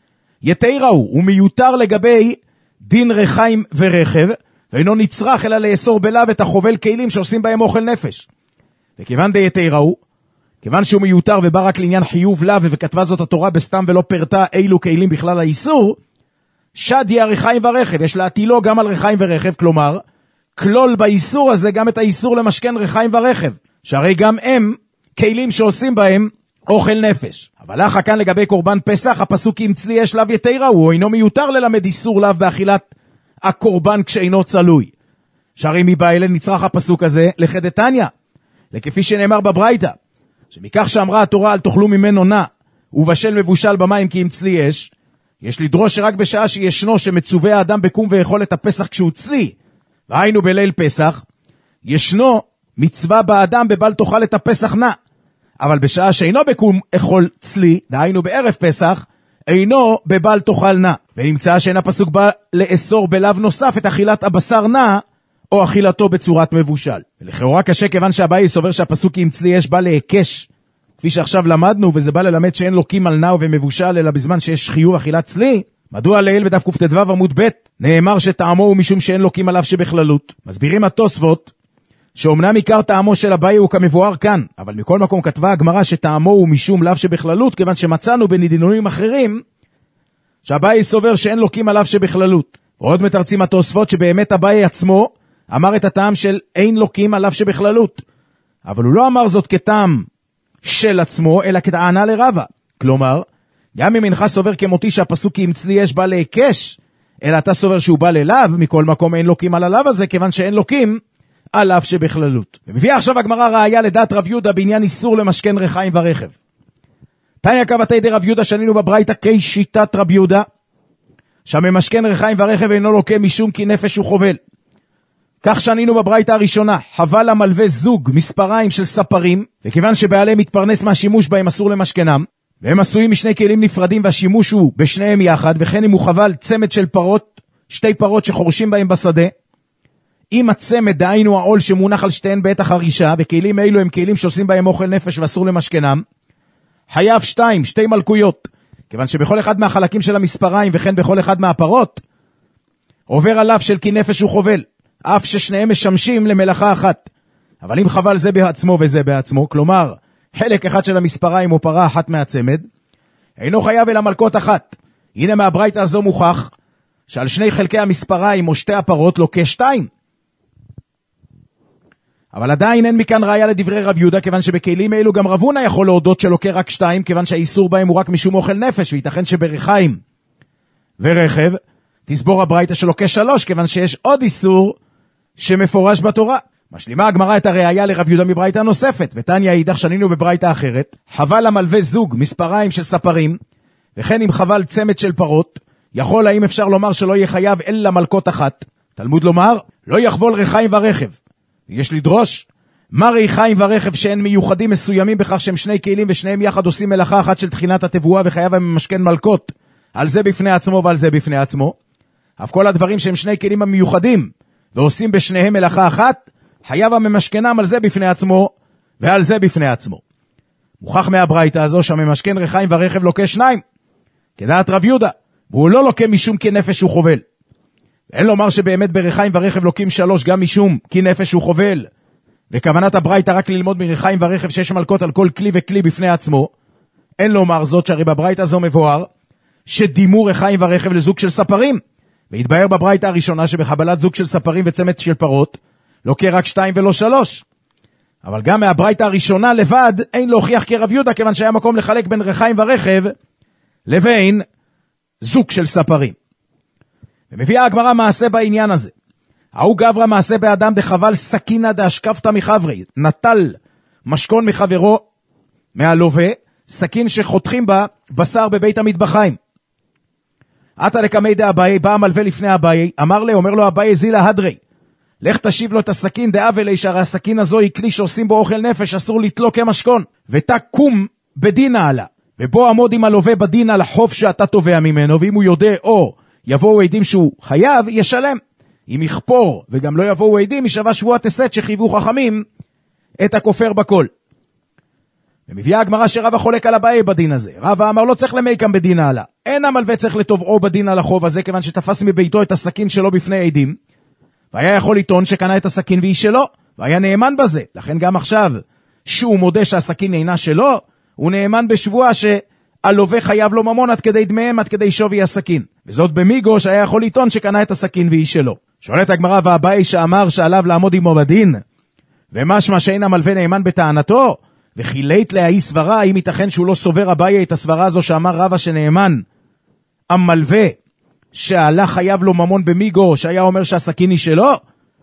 S4: יתיראו, הוא מיותר לגבי דין רחיים ורכב, ואינו נצרך אלא לאסור בלאו את החובל כלים שעושים בהם אוכל נפש. וכיוון די יתיראו, כיוון שהוא מיותר ובא רק לעניין חיוב לאו, וכתבה זאת התורה בסתם ולא פרטה אילו כלים בכלל האיסור, שדיה רחיים ורכב, יש להטילו גם על רחיים ורכב, כלומר, כלול באיסור הזה גם את האיסור למשכן רחיים ורכב, שהרי גם הם כלים שעושים בהם אוכל נפש. אבל אחר כאן לגבי קורבן פסח, הפסוק אם צלי יש לאו יתיראו, הוא אינו מיותר ללמד איסור לאו באכילת הקורבן כשאינו צלוי. שהרי מבעלה נצרך הפסוק הזה לחדתניה, לכפי שנאמר בברייתא, שמכך שאמרה התורה אל תאכלו ממנו נע, ובשל מבושל במים כי אם צלי אש, יש לדרוש שרק בשעה שישנו שמצווה האדם בקום ויכול את הפסח כשהוא צלי, והיינו בליל פסח, ישנו מצווה באדם בבל תאכל את הפסח נע, אבל בשעה שאינו בקום אכול צלי, דהיינו בערב פסח, אינו בבל תאכל נע, ונמצא שאין הפסוק בא לאסור בלאו נוסף את אכילת הבשר נע, או אכילתו בצורת מבושל. ולכאורה קשה כיוון שהבאי סובר שהפסוק אם צלי יש בא להיקש, כפי שעכשיו למדנו, וזה בא ללמד שאין לוקים על נע ומבושל, אלא בזמן שיש חיוב אכילת צלי. מדוע לעיל בדף קט"ו עמוד ב' נאמר שטעמו הוא משום שאין לוקים עליו שבכללות? מסבירים התוספות, שאומנם עיקר טעמו של הבאי הוא כמבואר כאן, אבל מכל מקום כתבה הגמרא שטעמו הוא משום לאו שבכללות, כיוון שמצאנו בנדינונים אחרים, שהבאי סובר שאין לוקים עליו שבכללות. ועוד מתרצים התוספות שבאמת הבאי עצמו אמר את הטעם של אין לוקים עליו שבכללות, אבל הוא לא אמר זאת כטעם של עצמו, אלא כטענה לרבה. כלומר, גם אם אינך סובר כמותי שהפסוק אם צלי יש בא להיקש, אלא אתה סובר שהוא בא ללאו, מכל מקום אין לוקים על הלאו הזה, כיוון שאין לוקים עליו שבכללות. ומביאה עכשיו הגמרא ראיה לדעת רב יהודה בעניין איסור למשכן רחיים ורכב. תניא קבתי די רב יהודה שנינו בברייתא כשיטת רב יהודה, שהממשכן רחיים ורכב אינו לוקה משום כי נפש הוא חובל. כך שנינו בברייתא הראשונה, חבל המלווה זוג מספריים של ספרים, וכיוון שבעליהם מתפרנס מהשימוש בהם אסור למשכנם, והם עשויים משני כלים נפרדים והשימוש הוא בשניהם יחד, וכן אם הוא חבל צמד של פרות, שתי פרות שחורשים בהם בשדה, אם הצמד דהיינו העול שמונח על שתיהן בעת החרישה, וכלים אלו הם כלים שעושים בהם אוכל נפש ואסור למשכנם, חייב שתיים, שתי מלכויות, כיוון שבכל אחד מהחלקים של המספריים וכן בכל אחד מהפרות, עובר עליו של כי נפש הוא חובל, אף ששניהם משמשים למלאכה אחת. אבל אם חבל זה בעצמו וזה בעצמו, כלומר, חלק אחד של המספריים או פרה אחת מהצמד, אינו חייב אלא מלכות אחת. הנה מהברייתא הזו מוכח, שעל שני חלקי המספריים או שתי הפרות לוקה שתיים. אבל עדיין אין מכאן ראיה לדברי רב יהודה, כיוון שבכלים אלו גם רב הונא יכול להודות שלוקה רק שתיים, כיוון שהאיסור בהם הוא רק משום אוכל נפש, וייתכן שברחיים ורכב תסבור הברייתא שלוקה שלוש, כיוון שיש עוד איסור שמפורש בתורה. משלימה הגמרא את הראיה לרב יהודה מברייתא נוספת, ותניא אידך שנינו בברייתא אחרת, חבל המלווה זוג מספריים של ספרים, וכן אם חבל צמד של פרות, יכול האם אפשר לומר שלא יהיה חייב אלא מלכות אחת? תלמוד לומר, לא יחבול רחיים ורכב. יש לדרוש, מה רחיים ורכב שאין מיוחדים מסוימים בכך שהם שני כלים ושניהם יחד עושים מלאכה אחת של תחינת התבואה וחייב הם משכן מלכות, על זה בפני עצמו ועל זה בפני עצמו. אף כל הדברים שהם שני כלים המיוחדים ועושים בשניהם מלאכה אחת, חייב הממשכנם על זה בפני עצמו ועל זה בפני עצמו. מוכח מהברייתא הזו שהממשכן רחיים ורכב לוקה שניים, כדעת רב יהודה, והוא לא לוקה משום כי נפש הוא חובל. אין לומר שבאמת ברחיים ורכב לוקים שלוש גם משום כי נפש הוא חובל, וכוונת הברייתא רק ללמוד מרחיים ורכב שש מלכות על כל כלי וכלי בפני עצמו. אין לומר זאת שהרי בברייתא הזו מבואר שדימו רחיים ורכב לזוג של ספרים, והתבהר בברייתא הראשונה שבחבלת זוג של ספרים וצמד של פרות לוקה רק שתיים ולא שלוש. אבל גם מהברייתא הראשונה לבד אין להוכיח כרב יהודה, כיוון שהיה מקום לחלק בין רחיים ורכב לבין זוג של ספרים. ומביאה הגמרא מעשה בעניין הזה. ההוא גברא מעשה באדם דחבל סכינא דאשקפתא מחברי, נטל משכון מחברו מהלווה, סכין שחותכים בה בשר בבית המטבחיים. עתה לקמי דאביי, בא המלווה לפני אביי, אמר לי, אומר לו אביי זילה הדרי, לך תשיב לו את הסכין דאב אלי, שהרי הסכין הזו היא כלי שעושים בו אוכל נפש, אסור לתלו כמשכון. ותקום בדין עלה, ובו עמוד עם הלווה בדין על החוב שאתה תובע ממנו, ואם הוא יודע או יבואו עדים שהוא חייב, ישלם. אם יכפור וגם לא יבואו עדים, ישווה שבועת הסת שחייבו חכמים את הכופר בכל. ומביאה הגמרא שרבא חולק על אביי בדין הזה. רבא אמר לא צריך למיקם בדין עלה, אין המלווה צריך לתובעו בדין על החוב הזה, כיוון שתפס מביתו את הסכין שלו בפני עדים, והיה יכול לטעון שקנה את הסכין והיא שלו, והיה נאמן בזה. לכן גם עכשיו שהוא מודה שהסכין אינה שלו, הוא נאמן בשבועה שהלווה חייב לו ממון עד כדי דמיהם, עד כדי שווי הסכין. וזאת במיגו שהיה יכול לטעון שקנה את הסכין והיא שלו. שואלת הגמרא, ואביי שאמר שעליו לעמוד עמו בדין, ומשמע שאין המלווה נאמן בטענתו, וחילית להאי סברה, האם ייתכן שהוא לא סובר אביי את הסברה הזו שאמר רבא שנאמן המלווה שעלה חייב לו ממון במיגו, שהיה אומר שהסכין היא שלו?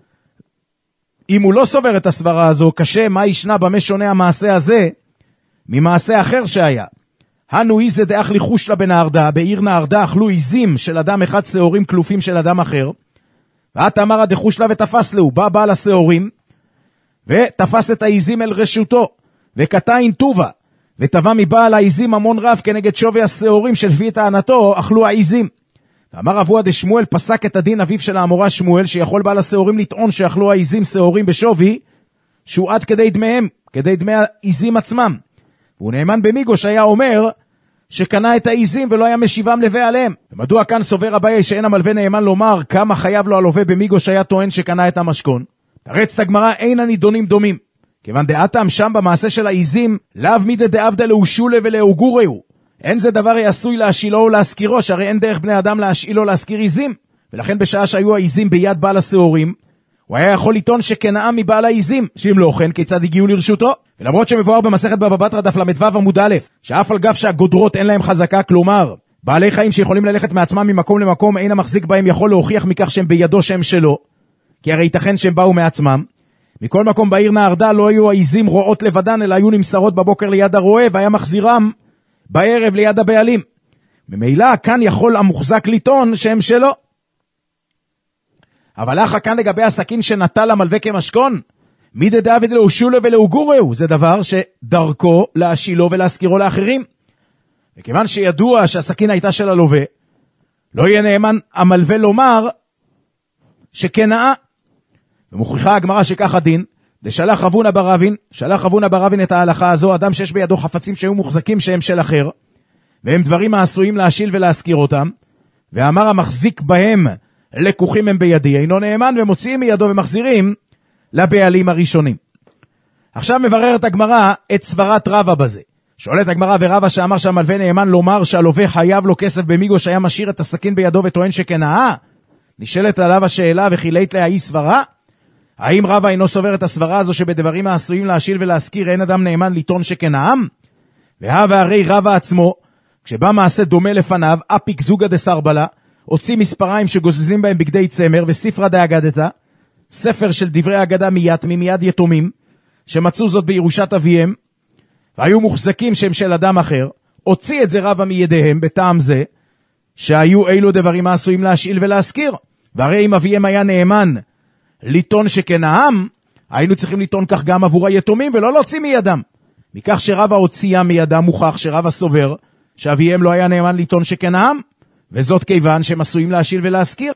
S4: אם הוא לא סובר את הסברה הזו, קשה מה ישנה במה שונה המעשה הזה ממעשה אחר שהיה. הנו איזה דאח ליחוש לה בנהרדה, בעיר נהרדה אכלו עיזים של אדם אחד, שעורים כלופים של אדם אחר, ואת אמרה דחוש לה ותפס לו, בא בעל השעורים ותפס את העיזים אל רשותו, וקטעין טובה, וטבע מבעל העיזים המון רב כנגד שווי השעורים שלפי טענתו אכלו העיזים. ואמר אבוה דשמואל, פסק את הדין אביו של האמורה שמואל, שיכול בעל השעורים לטעון שאכלו העיזים שעורים בשווי שהוא עד כדי דמיהם, כדי דמי העיזים עצמם. והוא נאמן במיגו שהיה אומר שקנה את העיזים ולא היה משיבם לווה עליהם. ומדוע כאן סובר אביי שאין המלווה נאמן לומר כמה חייב לו הלווה במיגו שהיה טוען שקנה את המשכון? תרץ הגמרא, אין הנידונים דומים, כיוון דעתם שם במעשה של העיזים לאו מידה דעבדה לאושולה ולאוגורהו, אין זה דבר יעשוי להשאילו או להזכירו, שהרי אין דרך בני אדם להשאילו להזכיר עיזים, ולכן בשעה שהיו העיזים ביד בעל השעורים, הוא היה יכול לטעון שקנאה מבעל העיזים, שאם לא כן כיצד הגיעו לרשותו. ולמרות שמבואר במסכת בבא בתרא דף למד ו' עמוד א', שאף על גב שהגודרות אין להם חזקה, כלומר בעלי חיים שיכולים ללכת מעצמם ממקום למקום, אין המחזיק בהם יכול להוכיח מכך שהם בידו שהם שלו, כי הרי ייתכן שהם באו מעצמם. מכל מקום בעיר נהרדה לא היו העיזים רועות לבדן, אלא היו נמסרות בבוקר ליד הרועה, והיה מחזירם בערב ליד הבעלים. ממילא כאן יכול המוחזק לטעון שהם שלו. אבל אחר כאן לגבי הסכין שנטל המלווה כמשכון, מי דדעבד לאושולה ולאוגורהו, זה דבר שדרכו להשאילו ולהזכירו לאחרים. וכיוון שידוע שהסכין הייתה של הלווה, לא יהיה נאמן המלווה לומר שקנאה. ומוכיחה הגמרא שכך הדין, דשלח רבונה ברבין, שלח רבונה ברבין את ההלכה הזו, אדם שיש בידו חפצים שהיו מוחזקים שהם של אחר, והם דברים העשויים להשיל ולהזכיר אותם, ואמר המחזיק בהם לקוחים הם בידי, אינו נאמן, ומוציאים מידו ומחזירים לבעלים הראשונים. עכשיו מבררת הגמרא את סברת רבא בזה. שואלת הגמרא, ורבא שאמר שהמלווה נאמן לומר שהלווה חייב לו כסף במיגו שהיה משאיר את הסכין בידו וטוען שקנאה? נשאלת עליו השאלה, וחילית להאי סברה? האם רבא אינו סובר את הסברה הזו שבדברים העשויים להשיל ולהזכיר אין אדם נאמן לטעון שקנאם? והווה הרי רבא עצמו, כשבא מעשה דומה לפניו, אפיק זוגה דסרבלה, הוציא מספריים שגוזזים בהם בגדי צמר, וספרה דאגדתה, ספר של דברי אגדה מיתמי, מיד יתומים, שמצאו זאת בירושת אביהם, והיו מוחזקים שהם של אדם אחר, הוציא את זה רבא מידיהם, בטעם זה, שהיו אילו דברים העשויים להשיל ולהזכיר. והרי אם אביהם היה נאמן לטעון שקנאם, היינו צריכים לטעון כך גם עבור היתומים, ולא להוציא מידם. מכך שרבא הוציאה מידם, מוכח שרבא סובר שאביהם לא היה נאמן לטעון שקנאם, וזאת כיוון שהם עשויים להשיל ולהזכיר.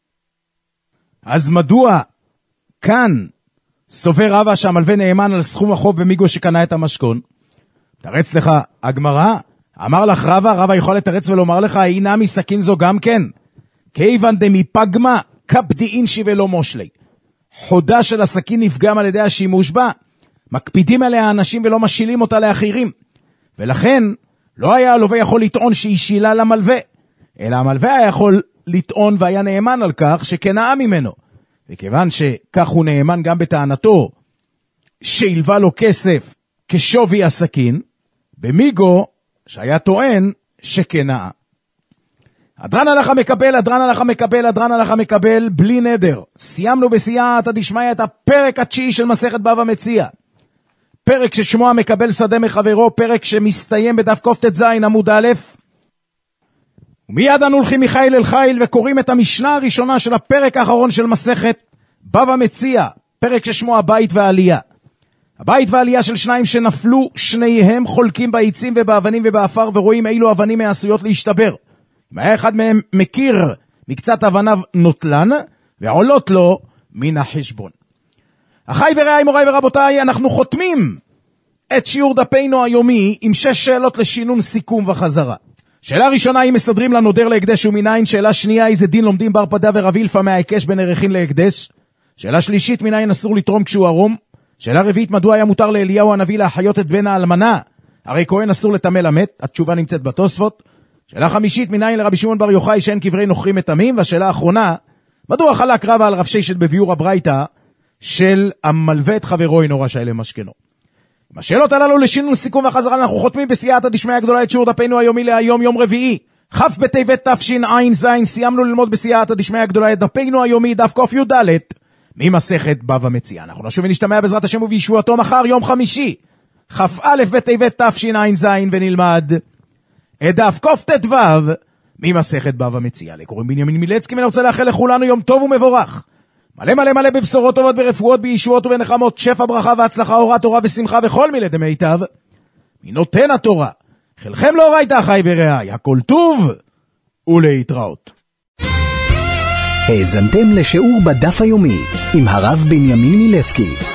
S4: אז מדוע כאן סובר רבא שהמלווה נאמן על סכום החוב במיגו שקנה את המשכון? תרץ לך הגמרא, אמר לך רבא, רבא יכול לתרץ ולומר לך, הנה מסכין זו גם כן, כיוון דמיפגמה כבדיין ולא מושלי. חודה של הסכין נפגם על ידי השימוש בה, מקפידים עליה אנשים ולא משילים אותה לאחרים, ולכן לא היה הלווה יכול לטעון שהיא שילה למלווה, אלא המלווה היה יכול לטעון והיה נאמן על כך שקנאה ממנו, וכיוון שכך הוא נאמן גם בטענתו שהלווה לו כסף כשווי הסכין, במיגו שהיה טוען שקנאה. אדרן הלכה מקבל, אדרן הלכה מקבל, אדרן הלכה מקבל, בלי נדר. סיימנו בסייעתא דשמיא את הפרק התשיעי של מסכת בבא מציעא. פרק ששמו המקבל שדה מחברו, פרק שמסתיים בדף קט"ז עמוד א'. ומיד אנו הולכים מחיל אל חיל וקוראים את המשנה הראשונה של הפרק האחרון של מסכת בבא מציע, פרק ששמו הבית והעלייה. הבית והעלייה של שניים שנפלו, שניהם חולקים בעצים ובאבנים ובאפר, ורואים אילו אבנים מעשויות להשתבר. אם היה אחד מהם מכיר מקצת אבניו נוטלן, ועולות לו מן החשבון. אחי ורעי מוריי ורבותיי, אנחנו חותמים את שיעור דפינו היומי עם שש שאלות לשינון סיכום וחזרה. שאלה ראשונה, אם מסדרים לנודר להקדש ומנין. שאלה שנייה, איזה דין לומדים בר פדה ורבילפה מההיקש בין ערכין להקדש. שאלה שלישית, מנין אסור לתרום כשהוא ערום. שאלה רביעית, מדוע היה מותר לאליהו הנביא להחיות את בן האלמנה, הרי כהן אסור לטמא למת? התשובה נמצאת בתוספות. שאלה חמישית, מנין לרבי שמעון בר יוחאי שאין קברי נוכרים מטמאים. והשאלה האחרונה, מדוע חלק רבא על רב ששת בביאור הברייתא של המלווה את חברו אינו רשאי למשכנו. עם השאלות הללו לשינון סיכום וחזרה אנחנו חותמים בסייעתא דשמיא הגדולה את שיעור דפינו היומי להיום, יום רביעי כ' בטבת תשע"ז. סיימנו ללמוד בסייעתא דשמיא הגדולה את דפינו היומי דף ק"ד ממסכת בבא מציעא. אנחנו נשוב ונשתמע בעזרת השם ובישועתו מחר יום חמישי כ"א בטבת תשע"ז, ונלמד את דף קט"ו ממסכת בבא מציעא. לקוראים בנימין מילצקי, ואני רוצה לאחל לכולנו יום טוב ומבורך, מלא מלא מלא בבשורות טובות, ברפואות, בישועות ובנחמות, שפע ברכה והצלחה, אורה תורה ושמחה וכל מילי דמיטב מנותן התורה. חלכם לאורייתא אחי ורעי, הכל טוב ולהתראות.
S3: האזנתם לשיעור בדף היומי עם הרב בנימין מילצקי.